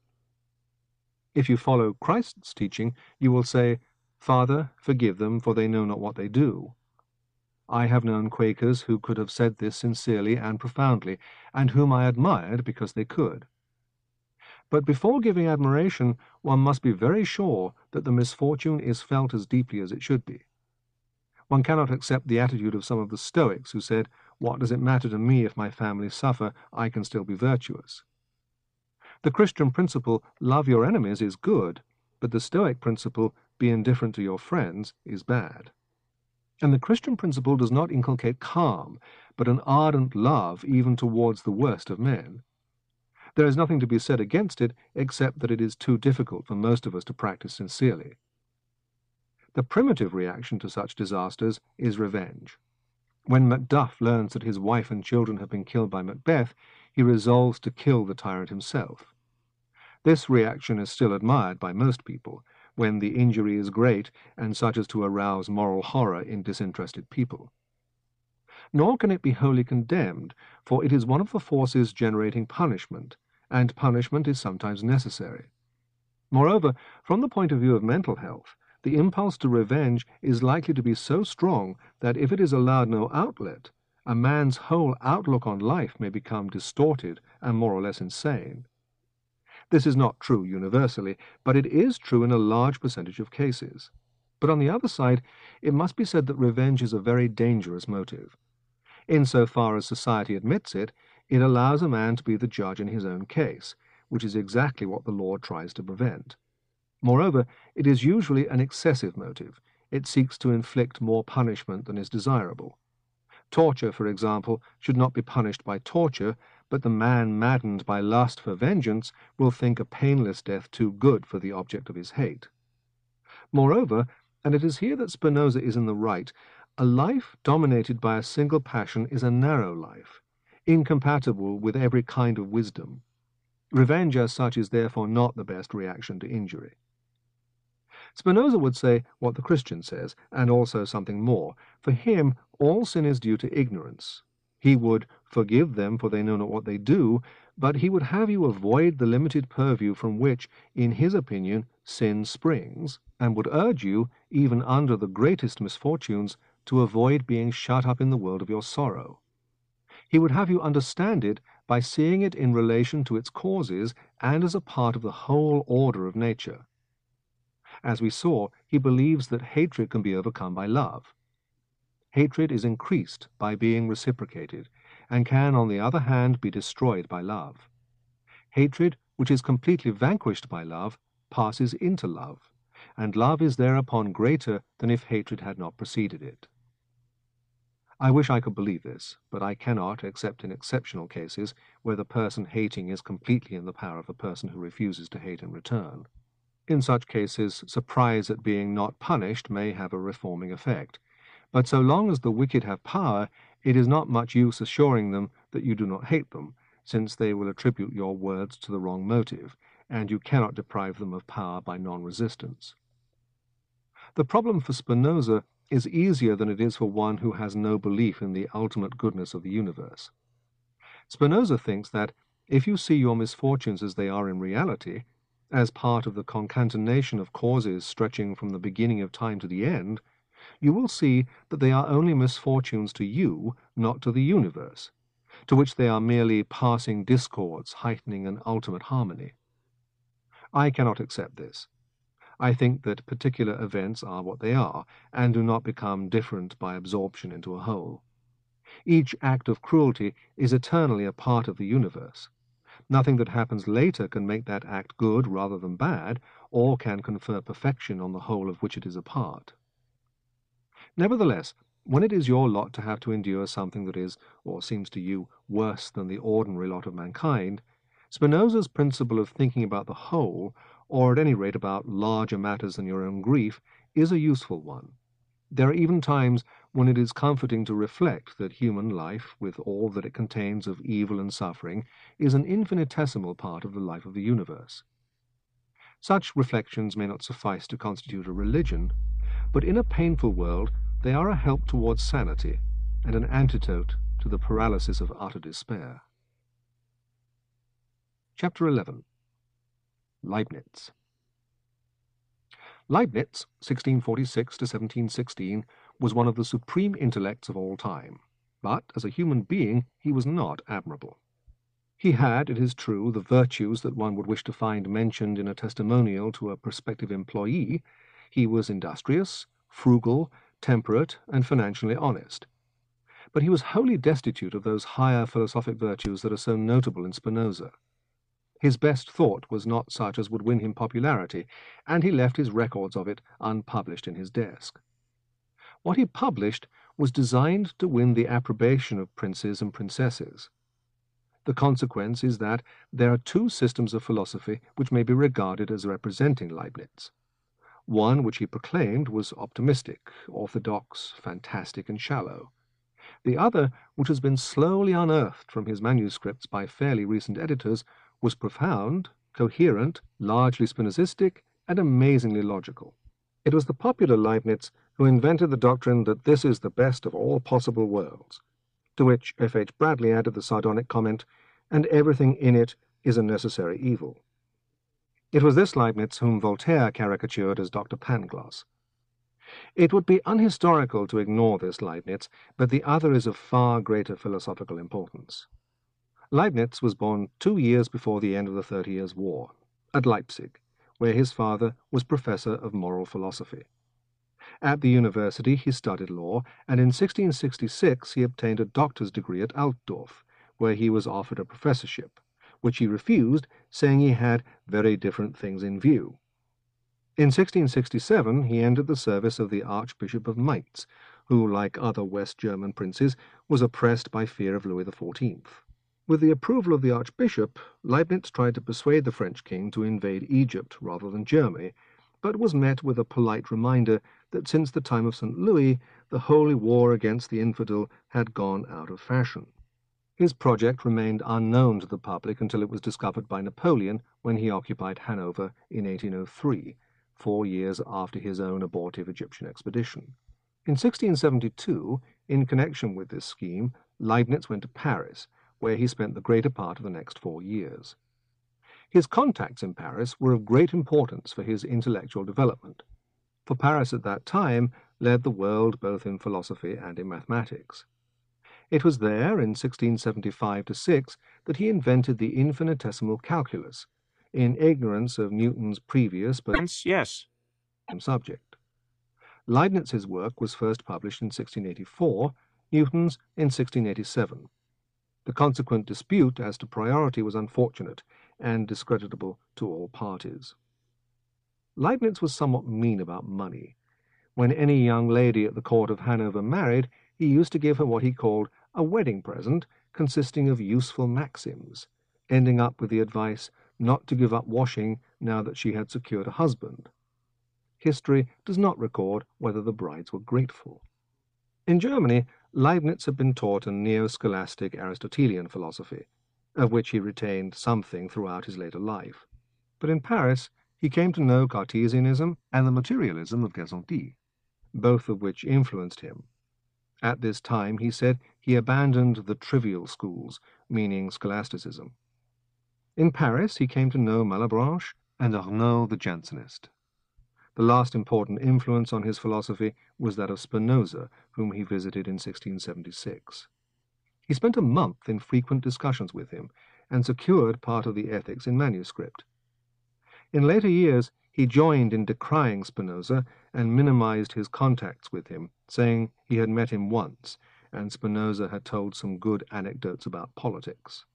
If you follow Christ's teaching, you will say, "Father, forgive them, for they know not what they do." I have known Quakers who could have said this sincerely and profoundly, and whom I admired because they could. But before giving admiration, one must be very sure that the misfortune is felt as deeply as it should be. One cannot accept the attitude of some of the Stoics who said, "What does it matter to me if my family suffer? I can still be virtuous." The Christian principle, "Love your enemies," is good, but the Stoic principle, "Be indifferent to your friends," is bad. And the Christian principle does not inculcate calm, but an ardent love even towards the worst of men. There is nothing to be said against it, except that it is too difficult for most of us to practice sincerely. The primitive reaction to such disasters is revenge. When Macduff learns that his wife and children have been killed by Macbeth, he resolves to kill the tyrant himself. This reaction is still admired by most people, when the injury is great and such as to arouse moral horror in disinterested people. Nor can it be wholly condemned, for it is one of the forces generating punishment, and punishment is sometimes necessary. Moreover, from the point of view of mental health, the impulse to revenge is likely to be so strong that if it is allowed no outlet, a man's whole outlook on life may become distorted and more or less insane. This is not true universally, but it is true in a large percentage of cases. But on the other side, it must be said that revenge is a very dangerous motive. Insofar as society admits it, it allows a man to be the judge in his own case, which is exactly what the law tries to prevent. Moreover, it is usually an excessive motive. It seeks to inflict more punishment than is desirable. Torture, for example, should not be punished by torture, but the man maddened by lust for vengeance will think a painless death too good for the object of his hate. Moreover, and it is here that Spinoza is in the right, a life dominated by a single passion is a narrow life, incompatible with every kind of wisdom. Revenge as such is therefore not the best reaction to injury. Spinoza would say what the Christian says, and also something more. For him, all sin is due to ignorance. He would forgive them, for they know not what they do, but he would have you avoid the limited purview from which, in his opinion, sin springs, and would urge you, even under the greatest misfortunes, to avoid being shut up in the world of your sorrow. He would have you understand it by seeing it in relation to its causes and as a part of the whole order of nature. As we saw, he believes that hatred can be overcome by love. Hatred is increased by being reciprocated, and can, on the other hand, be destroyed by love. Hatred, which is completely vanquished by love, passes into love, and love is thereupon greater than if hatred had not preceded it. I wish I could believe this, but I cannot, except in exceptional cases where the person hating is completely in the power of the person who refuses to hate in return. In such cases, surprise at being not punished may have a reforming effect. But so long as the wicked have power, it is not much use assuring them that you do not hate them, since they will attribute your words to the wrong motive, and you cannot deprive them of power by non-resistance. The problem for Spinoza is easier than it is for one who has no belief in the ultimate goodness of the universe. Spinoza thinks that if you see your misfortunes as they are in reality, as part of the concatenation of causes stretching from the beginning of time to the end, you will see that they are only misfortunes to you, not to the universe, to which they are merely passing discords heightening an ultimate harmony. I cannot accept this. I think that particular events are what they are, and do not become different by absorption into a whole. Each act of cruelty is eternally a part of the universe. Nothing that happens later can make that act good rather than bad, or can confer perfection on the whole of which it is a part. Nevertheless, when it is your lot to have to endure something that is, or seems to you, worse than the ordinary lot of mankind, Spinoza's principle of thinking about the whole, or at any rate about larger matters than your own grief, is a useful one. There are even times when it is comforting to reflect that human life, with all that it contains of evil and suffering, is an infinitesimal part of the life of the universe. Such reflections may not suffice to constitute a religion, but in a painful world they are a help towards sanity, and an antidote to the paralysis of utter despair. Chapter eleven. Leibniz. Leibniz, sixteen forty-six to seventeen sixteen, was one of the supreme intellects of all time, but as a human being he was not admirable. He had, it is true, the virtues that one would wish to find mentioned in a testimonial to a prospective employee. He was industrious, frugal, temperate, and financially honest. But he was wholly destitute of those higher philosophic virtues that are so notable in Spinoza. His best thought was not such as would win him popularity, and he left his records of it unpublished in his desk. What he published was designed to win the approbation of princes and princesses. The consequence is that there are two systems of philosophy which may be regarded as representing Leibniz. One, which he proclaimed, was optimistic, orthodox, fantastic, and shallow. The other, which has been slowly unearthed from his manuscripts by fairly recent editors, was profound, coherent, largely Spinozistic, and amazingly logical. It was the popular Leibniz who invented the doctrine that this is the best of all possible worlds, to which F H Bradley added the sardonic comment, and everything in it is a necessary evil. It was this Leibniz whom Voltaire caricatured as Doctor Pangloss. It would be unhistorical to ignore this Leibniz, but the other is of far greater philosophical importance. Leibniz was born two years before the end of the Thirty Years' War, at Leipzig, where his father was professor of moral philosophy. At the university he studied law, and in sixteen sixty-six he obtained a doctor's degree at Altdorf, where he was offered a professorship, which he refused, saying he had very different things in view. In sixteen sixty-seven he entered the service of the Archbishop of Mainz, who, like other West German princes, was oppressed by fear of Louis the Fourteenth. With the approval of the Archbishop, Leibniz tried to persuade the French king to invade Egypt rather than Germany, but was met with a polite reminder that since the time of Saint Louis, the holy war against the infidel had gone out of fashion. His project remained unknown to the public until it was discovered by Napoleon when he occupied Hanover in eighteen oh three, four years after his own abortive Egyptian expedition. In sixteen seventy-two, in connection with this scheme, Leibniz went to Paris, where he spent the greater part of the next four years. His contacts in Paris were of great importance for his intellectual development, for Paris at that time led the world both in philosophy and in mathematics. It was there, in sixteen seventy-five to six, that he invented the infinitesimal calculus, in ignorance of Newton's previous but Yes, yes. subject. Leibniz's work was first published in sixteen eighty-four, Newton's in sixteen eighty-seven. The consequent dispute as to priority was unfortunate and discreditable to all parties. Leibniz was somewhat mean about money. When any young lady at the court of Hanover married, he used to give her what he called a wedding present consisting of useful maxims, ending up with the advice not to give up washing now that she had secured a husband. History does not record whether the brides were grateful. In Germany, Leibniz had been taught a neo-scholastic Aristotelian philosophy, of which he retained something throughout his later life. But in Paris, he came to know Cartesianism and the materialism of Gassendi, both of which influenced him. At this time, he said, he abandoned the trivial schools, meaning scholasticism. In Paris, he came to know Malebranche and Arnaud the Jansenist. The last important influence on his philosophy was that of Spinoza, whom he visited in sixteen seventy-six. He spent a month in frequent discussions with him, and secured part of the Ethics in manuscript. In later years, he joined in decrying Spinoza and minimized his contacts with him, saying he had met him once, and Spinoza had told some good anecdotes about politics.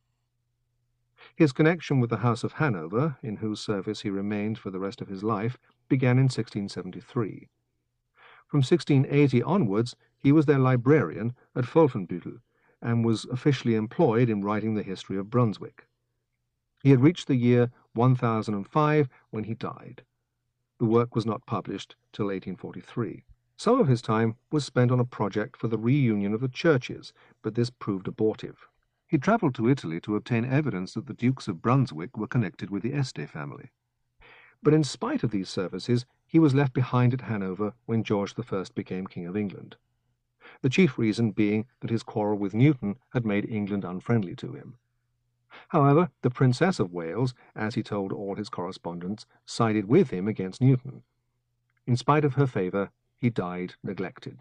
His connection with the House of Hanover, in whose service he remained for the rest of his life, began in sixteen seventy-three. From sixteen eighty onwards, he was their librarian at Wolfenbüttel, and was officially employed in writing the history of Brunswick. He had reached the year one thousand five when he died. The work was not published till eighteen forty-three. Some of his time was spent on a project for the reunion of the churches, but this proved abortive. He travelled to Italy to obtain evidence that the Dukes of Brunswick were connected with the Este family. But in spite of these services, he was left behind at Hanover when George the First became King of England, the chief reason being that his quarrel with Newton had made England unfriendly to him. However, the Princess of Wales, as he told all his correspondents, sided with him against Newton. In spite of her favour, he died neglected.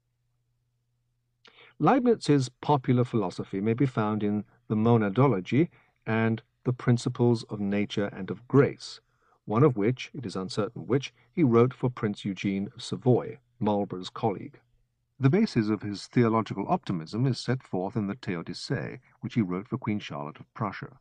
Leibniz's popular philosophy may be found in the Monadology and the Principles of Nature and of Grace, one of which, it is uncertain which, he wrote for Prince Eugene of Savoy, Marlborough's colleague. The basis of his theological optimism is set forth in the Theodicee, which he wrote for Queen Charlotte of Prussia.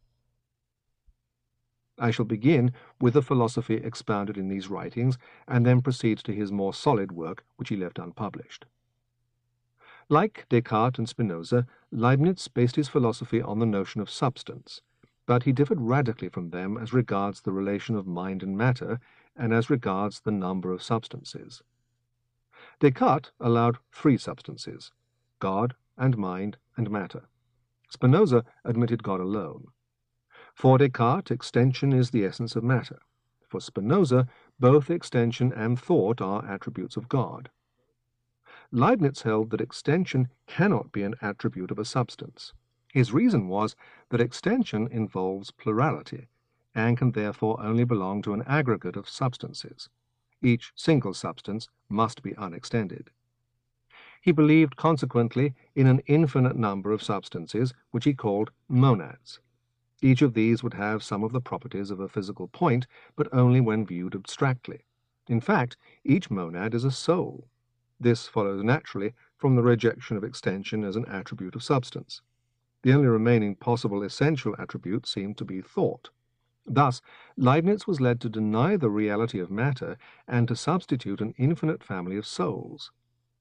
I shall begin with the philosophy expounded in these writings, and then proceed to his more solid work, which he left unpublished. Like Descartes and Spinoza, Leibniz based his philosophy on the notion of substance, but he differed radically from them as regards the relation of mind and matter, and as regards the number of substances. Descartes allowed three substances, God and mind and matter. Spinoza admitted God alone. For Descartes, extension is the essence of matter. For Spinoza, both extension and thought are attributes of God. Leibniz held that extension cannot be an attribute of a substance. His reason was that extension involves plurality, and can therefore only belong to an aggregate of substances. Each single substance must be unextended. He believed, consequently, in an infinite number of substances, which he called monads. Each of these would have some of the properties of a physical point, but only when viewed abstractly. In fact, each monad is a soul. This follows naturally from the rejection of extension as an attribute of substance. The only remaining possible essential attribute seemed to be thought. Thus, Leibniz was led to deny the reality of matter and to substitute an infinite family of souls.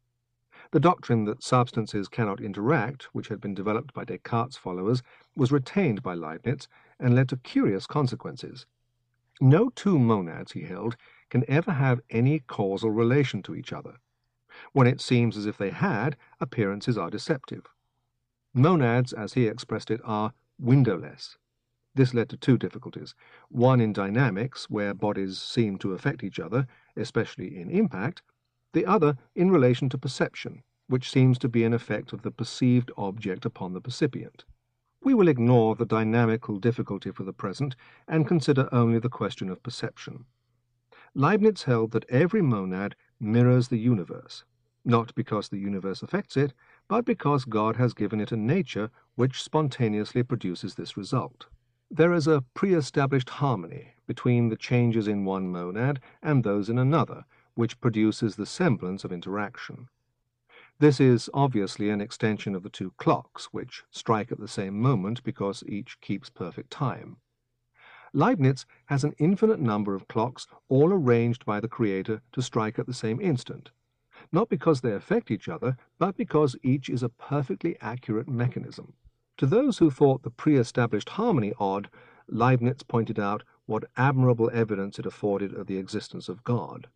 The doctrine that substances cannot interact, which had been developed by Descartes' followers, was retained by Leibniz and led to curious consequences. No two monads, he held, can ever have any causal relation to each other. When it seems as if they had, appearances are deceptive. Monads, as he expressed it, are windowless. This led to two difficulties, one in dynamics, where bodies seem to affect each other, especially in impact, the other in relation to perception, which seems to be an effect of the perceived object upon the percipient. We will ignore the dynamical difficulty for the present and consider only the question of perception. Leibniz held that every monad mirrors the universe, not because the universe affects it, but because God has given it a nature which spontaneously produces this result. There is a pre-established harmony between the changes in one monad and those in another, which produces the semblance of interaction. This is obviously an extension of the two clocks, which strike at the same moment because each keeps perfect time. Leibniz has an infinite number of clocks all arranged by the Creator to strike at the same instant, not because they affect each other, but because each is a perfectly accurate mechanism. To those who thought the pre-established harmony odd, Leibniz pointed out what admirable evidence it afforded of the existence of God.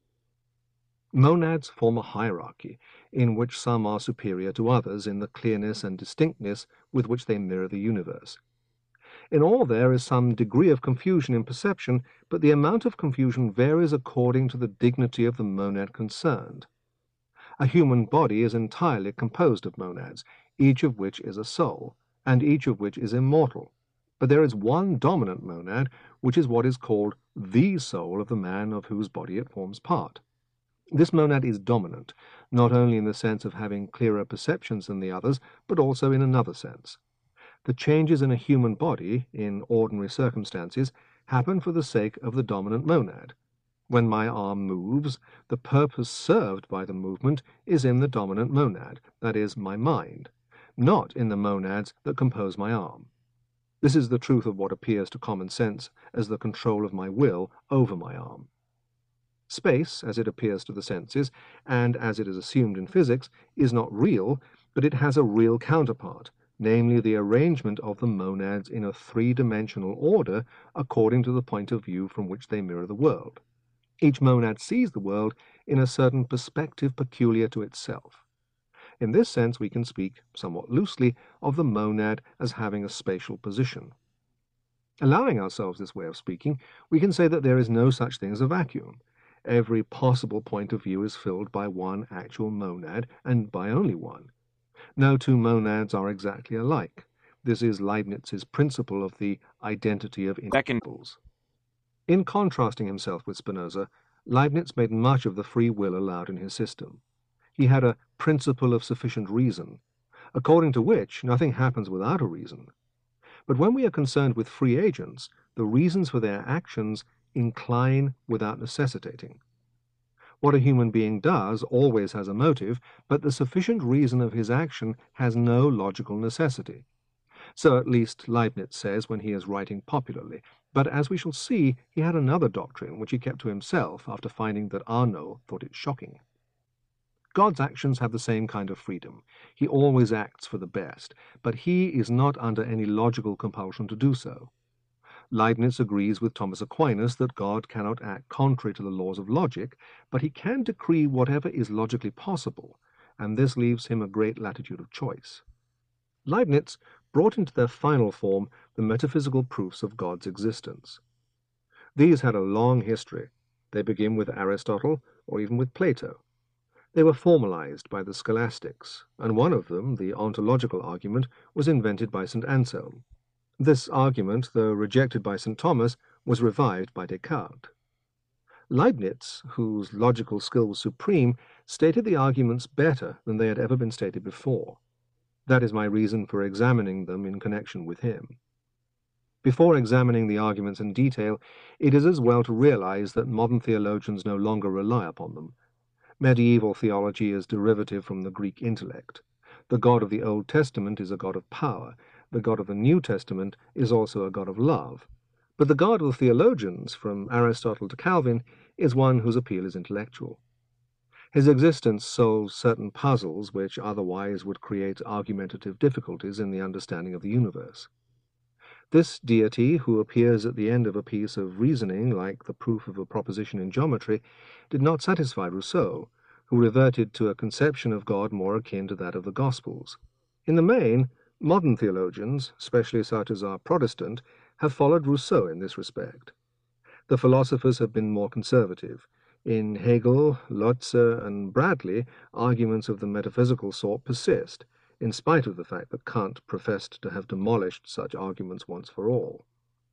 Monads form a hierarchy, in which some are superior to others in the clearness and distinctness with which they mirror the universe. In all there is some degree of confusion in perception, but the amount of confusion varies according to the dignity of the monad concerned. A human body is entirely composed of monads, each of which is a soul, and each of which is immortal. But there is one dominant monad, which is what is called the soul of the man of whose body it forms part. This monad is dominant, not only in the sense of having clearer perceptions than the others, but also in another sense. The changes in a human body, in ordinary circumstances, happen for the sake of the dominant monad. When my arm moves, the purpose served by the movement is in the dominant monad, that is, my mind, not in the monads that compose my arm. This is the truth of what appears to common sense as the control of my will over my arm. Space, as it appears to the senses, and as it is assumed in physics, is not real, but it has a real counterpart, namely the arrangement of the monads in a three-dimensional order according to the point of view from which they mirror the world. Each monad sees the world in a certain perspective peculiar to itself. In this sense we can speak, somewhat loosely, of the monad as having a spatial position. Allowing ourselves this way of speaking, we can say that there is no such thing as a vacuum. Every possible point of view is filled by one actual monad, and by only one. No two monads are exactly alike. This is Leibniz's principle of the identity of individuals. In contrasting himself with Spinoza, Leibniz made much of the free will allowed in his system. He had a principle of sufficient reason, according to which nothing happens without a reason. But when we are concerned with free agents, the reasons for their actions incline without necessitating. What a human being does always has a motive, but the sufficient reason of his action has no logical necessity. So at least Leibniz says when he is writing popularly, but as we shall see, he had another doctrine which he kept to himself after finding that Arnauld thought it shocking. God's actions have the same kind of freedom. He always acts for the best, but he is not under any logical compulsion to do so. Leibniz agrees with Thomas Aquinas that God cannot act contrary to the laws of logic, but he can decree whatever is logically possible, and this leaves him a great latitude of choice. Leibniz brought into their final form the metaphysical proofs of God's existence. These had a long history. They begin with Aristotle, or even with Plato. They were formalized by the scholastics, and one of them, the ontological argument, was invented by Saint Anselm. This argument, though rejected by Saint Thomas, was revived by Descartes. Leibniz, whose logical skill was supreme, stated the arguments better than they had ever been stated before. That is my reason for examining them in connection with him. Before examining the arguments in detail, it is as well to realize that modern theologians no longer rely upon them. Medieval theology is derivative from the Greek intellect. The God of the Old Testament is a God of power. The God of the New Testament is also a God of love. But the God of the theologians, from Aristotle to Calvin, is one whose appeal is intellectual. His existence solves certain puzzles which otherwise would create argumentative difficulties in the understanding of the universe. This deity, who appears at the end of a piece of reasoning like the proof of a proposition in geometry, did not satisfy Rousseau, who reverted to a conception of God more akin to that of the Gospels. In the main, modern theologians, especially such as are Protestant, have followed Rousseau in this respect. The philosophers have been more conservative. In Hegel, Lotze, and Bradley, arguments of the metaphysical sort persist, in spite of the fact that Kant professed to have demolished such arguments once for all.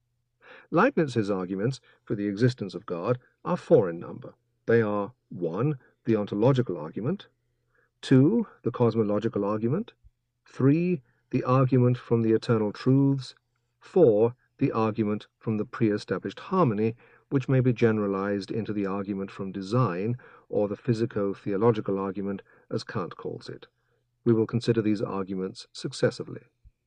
Leibniz's arguments for the existence of God are four in number. They are one. The ontological argument, two. The cosmological argument, three. The argument from the eternal truths, four. The argument from the pre-established harmony, which may be generalized into the argument from design, or the physico-theological argument, as Kant calls it. We will consider these arguments successively.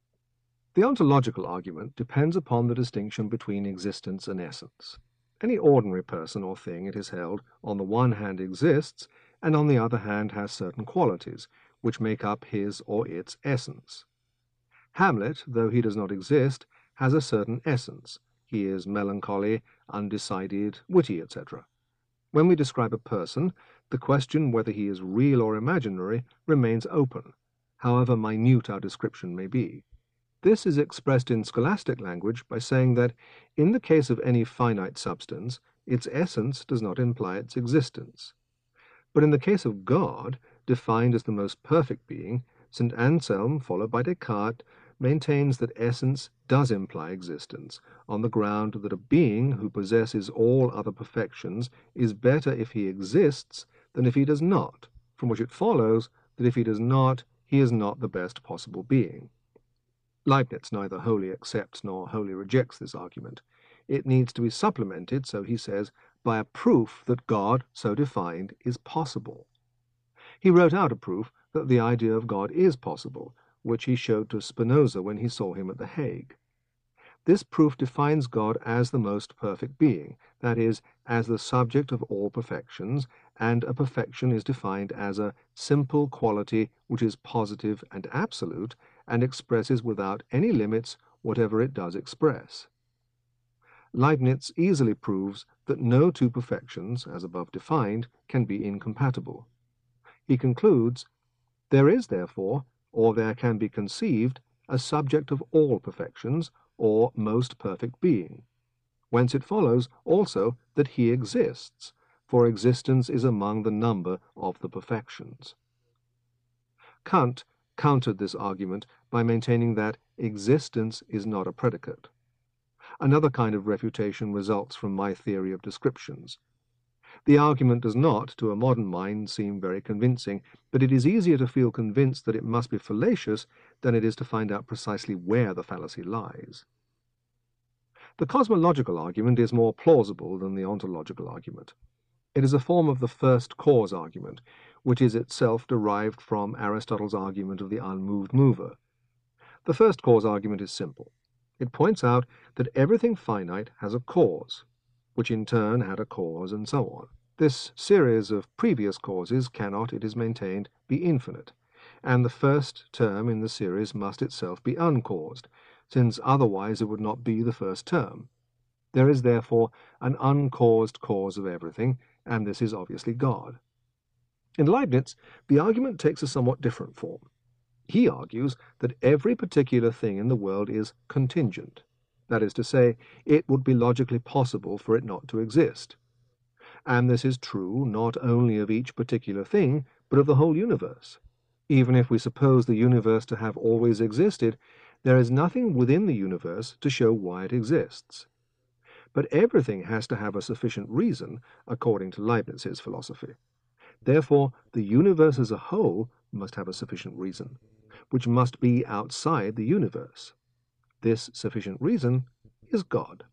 The ontological argument depends upon the distinction between existence and essence. Any ordinary person or thing, it is held, on the one hand exists, and on the other hand has certain qualities, which make up his or its essence. Hamlet, though he does not exist, has a certain essence. He is melancholy, undecided, witty, et cetera. When we describe a person, the question whether he is real or imaginary remains open, however minute our description may be. This is expressed in scholastic language by saying that, in the case of any finite substance, its essence does not imply its existence. But in the case of God, defined as the most perfect being, Saint Anselm, followed by Descartes, maintains that essence does imply existence, on the ground that a being who possesses all other perfections is better if he exists than if he does not, from which it follows that if he does not, he is not the best possible being. Leibniz neither wholly accepts nor wholly rejects this argument. It needs to be supplemented, so he says, by a proof that God, so defined, is possible. He wrote out a proof that the idea of God is possible, which he showed to Spinoza when he saw him at The Hague. This proof defines God as the most perfect being, that is, as the subject of all perfections, and a perfection is defined as a simple quality which is positive and absolute, and expresses without any limits whatever it does express. Leibniz easily proves that no two perfections, as above defined, can be incompatible. He concludes, "There is, therefore, or there can be conceived, a subject of all perfections, or most perfect being, whence it follows also that he exists, for existence is among the number of the perfections." Kant countered this argument by maintaining that existence is not a predicate. Another kind of refutation results from my theory of descriptions. The argument does not, to a modern mind, seem very convincing, but it is easier to feel convinced that it must be fallacious than it is to find out precisely where the fallacy lies. The cosmological argument is more plausible than the ontological argument. It is a form of the first cause argument, which is itself derived from Aristotle's argument of the unmoved mover. The first cause argument is simple. It points out that everything finite has a cause, which in turn had a cause, and so on. This series of previous causes cannot, it is maintained, be infinite, and the first term in the series must itself be uncaused, since otherwise it would not be the first term. There is therefore an uncaused cause of everything, and this is obviously God. In Leibniz, the argument takes a somewhat different form. He argues that every particular thing in the world is contingent. That is to say, it would be logically possible for it not to exist. And this is true not only of each particular thing, but of the whole universe. Even if we suppose the universe to have always existed, there is nothing within the universe to show why it exists. But everything has to have a sufficient reason, according to Leibniz's philosophy. Therefore, the universe as a whole must have a sufficient reason, which must be outside the universe. This sufficient reason is God.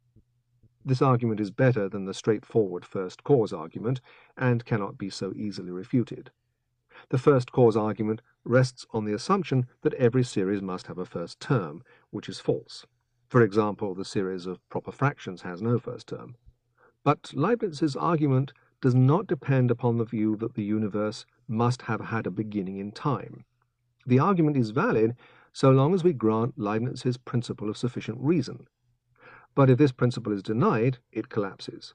This argument is better than the straightforward first cause argument, and cannot be so easily refuted. The first cause argument rests on the assumption that every series must have a first term, which is false. For example, the series of proper fractions has no first term. But Leibniz's argument does not depend upon the view that the universe must have had a beginning in time. The argument is valid so long as we grant Leibniz's principle of sufficient reason. But if this principle is denied, it collapses.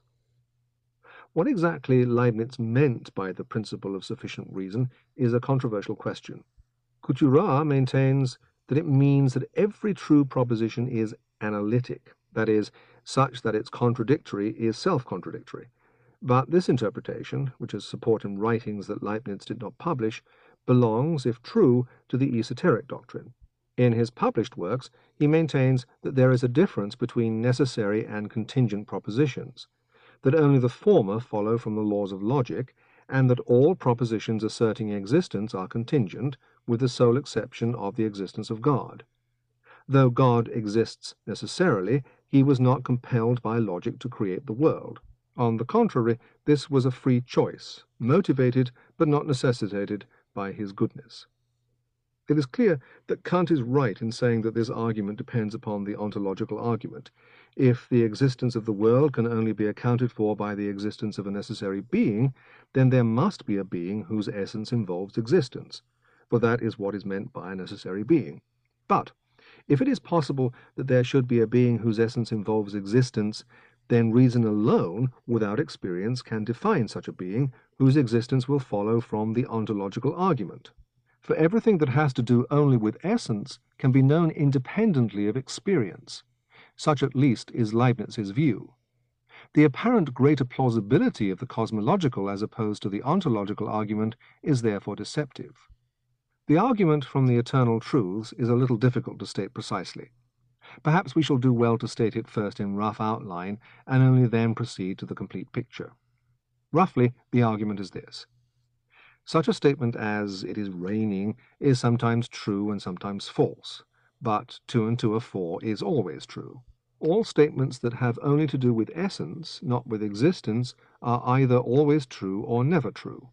What exactly Leibniz meant by the principle of sufficient reason is a controversial question. Couturat maintains that it means that every true proposition is analytic, that is, such that its contradictory is self-contradictory. But this interpretation, which has support in writings that Leibniz did not publish, belongs, if true, to the esoteric doctrine. In his published works, he maintains that there is a difference between necessary and contingent propositions, that only the former follow from the laws of logic, and that all propositions asserting existence are contingent, with the sole exception of the existence of God. Though God exists necessarily, he was not compelled by logic to create the world. On the contrary, this was a free choice, motivated but not necessitated by his goodness. It is clear that Kant is right in saying that this argument depends upon the ontological argument. If the existence of the world can only be accounted for by the existence of a necessary being, then there must be a being whose essence involves existence, for that is what is meant by a necessary being. But if it is possible that there should be a being whose essence involves existence, then reason alone, without experience, can define such a being, whose existence will follow from the ontological argument. For everything that has to do only with essence can be known independently of experience. Such at least is Leibniz's view. The apparent greater plausibility of the cosmological as opposed to the ontological argument is therefore deceptive. The argument from the eternal truths is a little difficult to state precisely. Perhaps we shall do well to state it first in rough outline, and only then proceed to the complete picture. Roughly, the argument is this. Such a statement as "it is raining" is sometimes true and sometimes false, but two and two are four is always true. All statements that have only to do with essence, not with existence, are either always true or never true.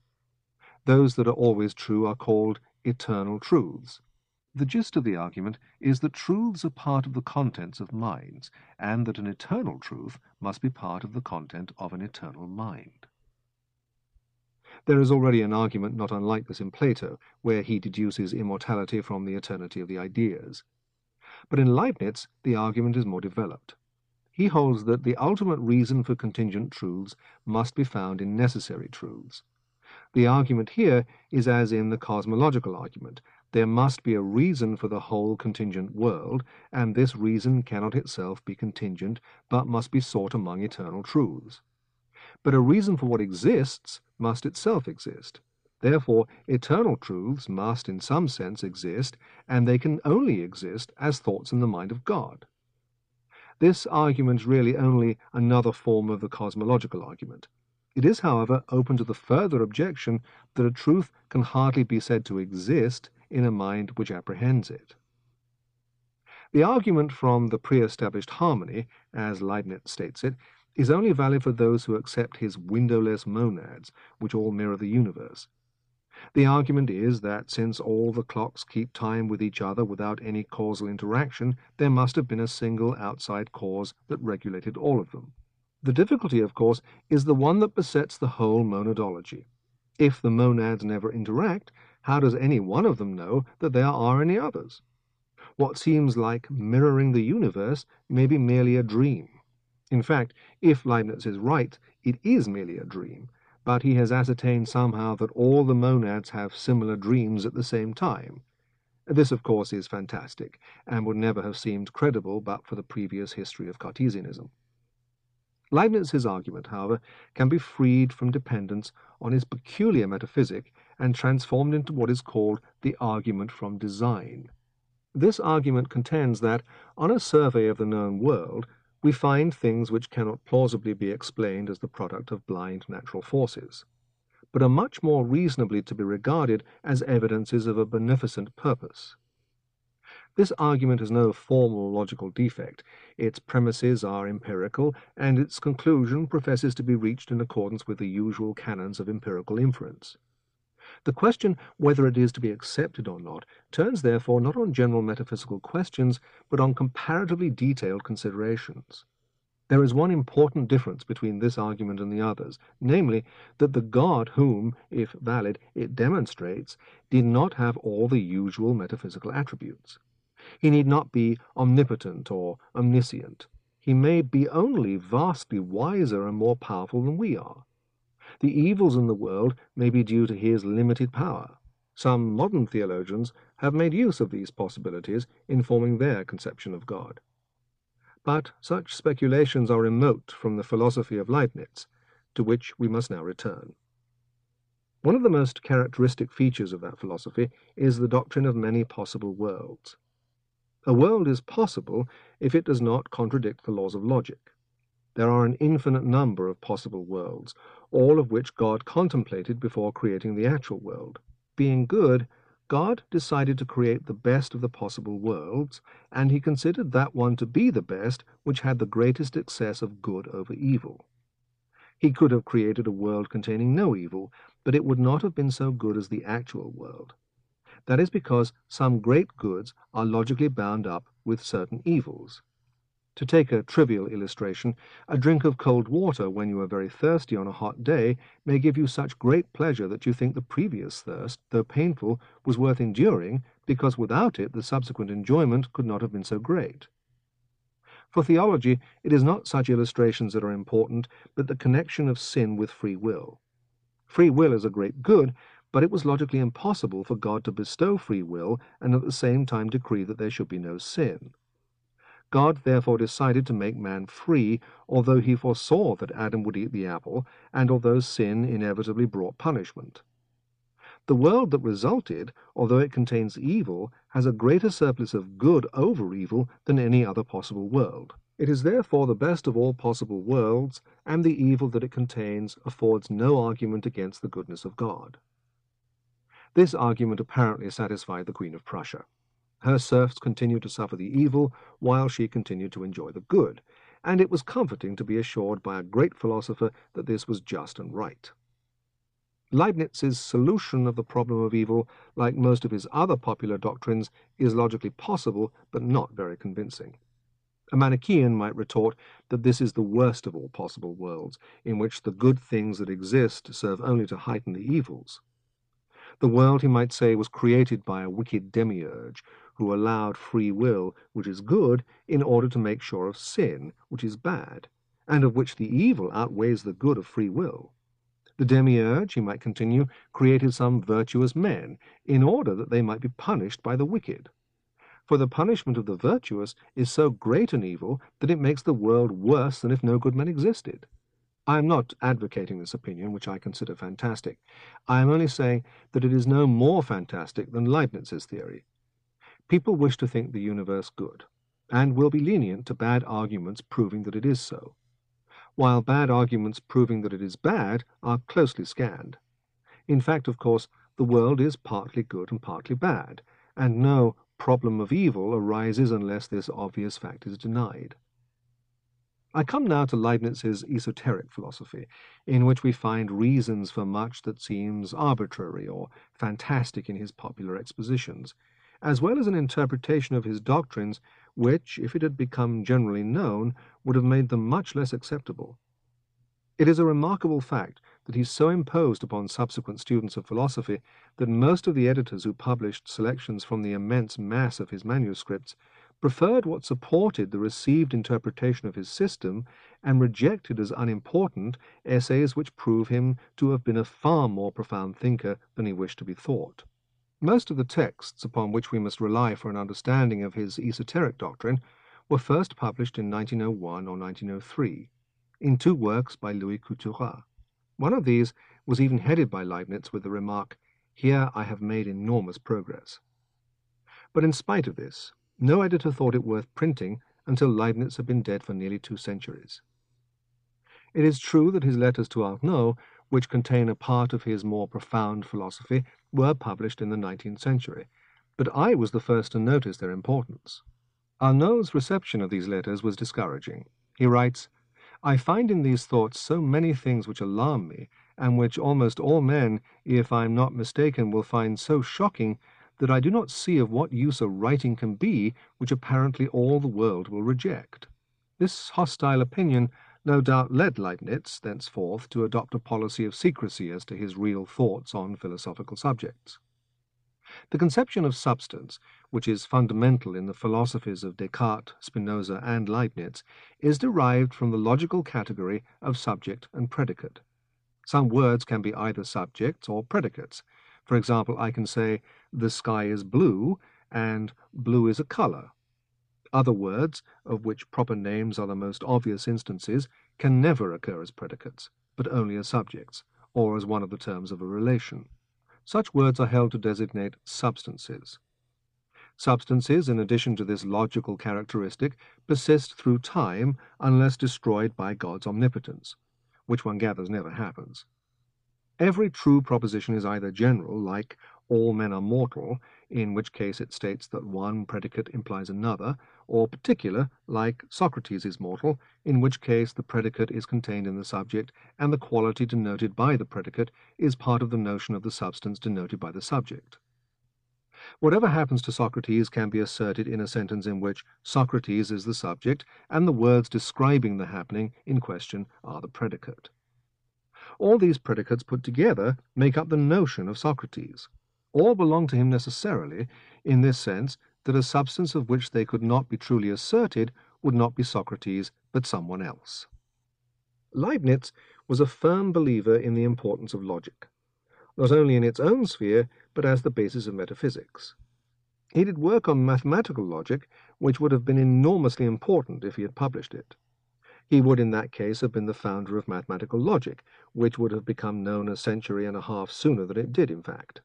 Those that are always true are called eternal truths. The gist of the argument is that truths are part of the contents of minds, and that an eternal truth must be part of the content of an eternal mind. There is already an argument not unlike this in Plato, where he deduces immortality from the eternity of the ideas. But in Leibniz, the argument is more developed. He holds that the ultimate reason for contingent truths must be found in necessary truths. The argument here is as in the cosmological argument. There must be a reason for the whole contingent world, and this reason cannot itself be contingent, but must be sought among eternal truths. But a reason for what exists must itself exist. Therefore, eternal truths must in some sense exist, and they can only exist as thoughts in the mind of God. This argument is really only another form of the cosmological argument. It is, however, open to the further objection that a truth can hardly be said to exist in a mind which apprehends it. The argument from the pre-established harmony, as Leibniz states it, is only valid for those who accept his windowless monads, which all mirror the universe. The argument is that since all the clocks keep time with each other without any causal interaction, there must have been a single outside cause that regulated all of them. The difficulty, of course, is the one that besets the whole monadology. If the monads never interact, how does any one of them know that there are any others? What seems like mirroring the universe may be merely a dream. In fact, if Leibniz is right, it is merely a dream, but he has ascertained somehow that all the monads have similar dreams at the same time. This, of course, is fantastic, and would never have seemed credible but for the previous history of Cartesianism. Leibniz's argument, however, can be freed from dependence on his peculiar metaphysic and transformed into what is called the argument from design. This argument contends that, on a survey of the known world, we find things which cannot plausibly be explained as the product of blind natural forces, but are much more reasonably to be regarded as evidences of a beneficent purpose. This argument has no formal logical defect. Its premises are empirical, and its conclusion professes to be reached in accordance with the usual canons of empirical inference. The question whether it is to be accepted or not turns therefore not on general metaphysical questions, but on comparatively detailed considerations. There is one important difference between this argument and the others, namely that the God whom, if valid, it demonstrates, did not have all the usual metaphysical attributes. He need not be omnipotent or omniscient. He may be only vastly wiser and more powerful than we are. The evils in the world may be due to his limited power. Some modern theologians have made use of these possibilities in forming their conception of God. But such speculations are remote from the philosophy of Leibniz, to which we must now return. One of the most characteristic features of that philosophy is the doctrine of many possible worlds. A world is possible if it does not contradict the laws of logic. There are an infinite number of possible worlds, all of which God contemplated before creating the actual world. Being good, God decided to create the best of the possible worlds, and he considered that one to be the best which had the greatest excess of good over evil. He could have created a world containing no evil, but it would not have been so good as the actual world. That is because some great goods are logically bound up with certain evils. To take a trivial illustration, a drink of cold water when you are very thirsty on a hot day may give you such great pleasure that you think the previous thirst, though painful, was worth enduring, because without it the subsequent enjoyment could not have been so great. For theology, it is not such illustrations that are important, but the connection of sin with free will. Free will is a great good, but it was logically impossible for God to bestow free will and at the same time decree that there should be no sin. God therefore decided to make man free, although he foresaw that Adam would eat the apple, and although sin inevitably brought punishment. The world that resulted, although it contains evil, has a greater surplus of good over evil than any other possible world. It is therefore the best of all possible worlds, and the evil that it contains affords no argument against the goodness of God. This argument apparently satisfied the Queen of Prussia. Her serfs continued to suffer the evil, while she continued to enjoy the good, and it was comforting to be assured by a great philosopher that this was just and right. Leibniz's solution of the problem of evil, like most of his other popular doctrines, is logically possible, but not very convincing. A Manichaean might retort that this is the worst of all possible worlds, in which the good things that exist serve only to heighten the evils. The world, he might say, was created by a wicked demiurge, who allowed free will, which is good, in order to make sure of sin, which is bad, and of which the evil outweighs the good of free will. The demiurge, he might continue, created some virtuous men, in order that they might be punished by the wicked. For the punishment of the virtuous is so great an evil that it makes the world worse than if no good men existed. I am not advocating this opinion, which I consider fantastic. I am only saying that it is no more fantastic than Leibniz's theory. People wish to think the universe good, and will be lenient to bad arguments proving that it is so, while bad arguments proving that it is bad are closely scanned. In fact, of course, the world is partly good and partly bad, and no problem of evil arises unless this obvious fact is denied. I come now to Leibniz's esoteric philosophy, in which we find reasons for much that seems arbitrary or fantastic in his popular expositions, as well as an interpretation of his doctrines which, if it had become generally known, would have made them much less acceptable. It is a remarkable fact that he so imposed upon subsequent students of philosophy that most of the editors who published selections from the immense mass of his manuscripts preferred what supported the received interpretation of his system and rejected as unimportant essays which prove him to have been a far more profound thinker than he wished to be thought. Most of the texts upon which we must rely for an understanding of his esoteric doctrine were first published in nineteen oh one or nineteen oh three, in two works by Louis Couturat. One of these was even headed by Leibniz with the remark, "Here I have made enormous progress." But in spite of this, no editor thought it worth printing until Leibniz had been dead for nearly two centuries. It is true that his letters to Arnauld, which contain a part of his more profound philosophy, were published in the nineteenth century, but I was the first to notice their importance. Arnault's reception of these letters was discouraging. He writes, "I find in these thoughts so many things which alarm me, and which almost all men, if I am not mistaken, will find so shocking, that I do not see of what use a writing can be which apparently all the world will reject." This hostile opinion no doubt led Leibniz, thenceforth, to adopt a policy of secrecy as to his real thoughts on philosophical subjects. The conception of substance, which is fundamental in the philosophies of Descartes, Spinoza, and Leibniz, is derived from the logical category of subject and predicate. Some words can be either subjects or predicates. For example, I can say, "The sky is blue," and "blue is a color." Other words, of which proper names are the most obvious instances, can never occur as predicates, but only as subjects, or as one of the terms of a relation. Such words are held to designate substances. Substances, in addition to this logical characteristic, persist through time unless destroyed by God's omnipotence, which one gathers never happens. Every true proposition is either general, like "all men are mortal," in which case it states that one predicate implies another, or particular, like "Socrates is mortal," in which case the predicate is contained in the subject, and the quality denoted by the predicate is part of the notion of the substance denoted by the subject. Whatever happens to Socrates can be asserted in a sentence in which Socrates is the subject, and the words describing the happening in question are the predicate. All these predicates put together make up the notion of Socrates. All belong to him necessarily, in this sense that a substance of which they could not be truly asserted would not be Socrates, but someone else. Leibniz was a firm believer in the importance of logic, not only in its own sphere, but as the basis of metaphysics. He did work on mathematical logic, which would have been enormously important if he had published it. He would in that case have been the founder of mathematical logic, which would have become known a century and a half sooner than it did, in fact.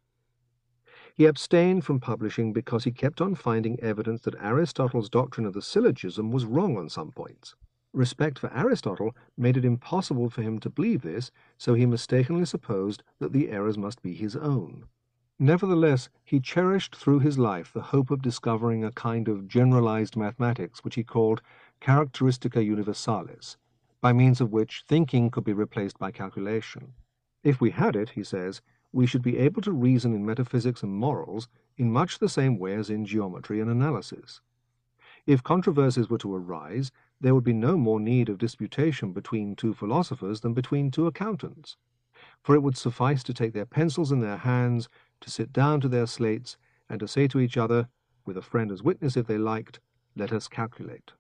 He abstained from publishing because he kept on finding evidence that Aristotle's doctrine of the syllogism was wrong on some points. Respect for Aristotle made it impossible for him to believe this, so he mistakenly supposed that the errors must be his own. Nevertheless, he cherished through his life the hope of discovering a kind of generalized mathematics which he called characteristica universalis, by means of which thinking could be replaced by calculation. If we had it, he says, we should be able to reason in metaphysics and morals in much the same way as in geometry and analysis. If controversies were to arise, there would be no more need of disputation between two philosophers than between two accountants, for it would suffice to take their pencils in their hands, to sit down to their slates, and to say to each other, with a friend as witness if they liked, "Let us calculate."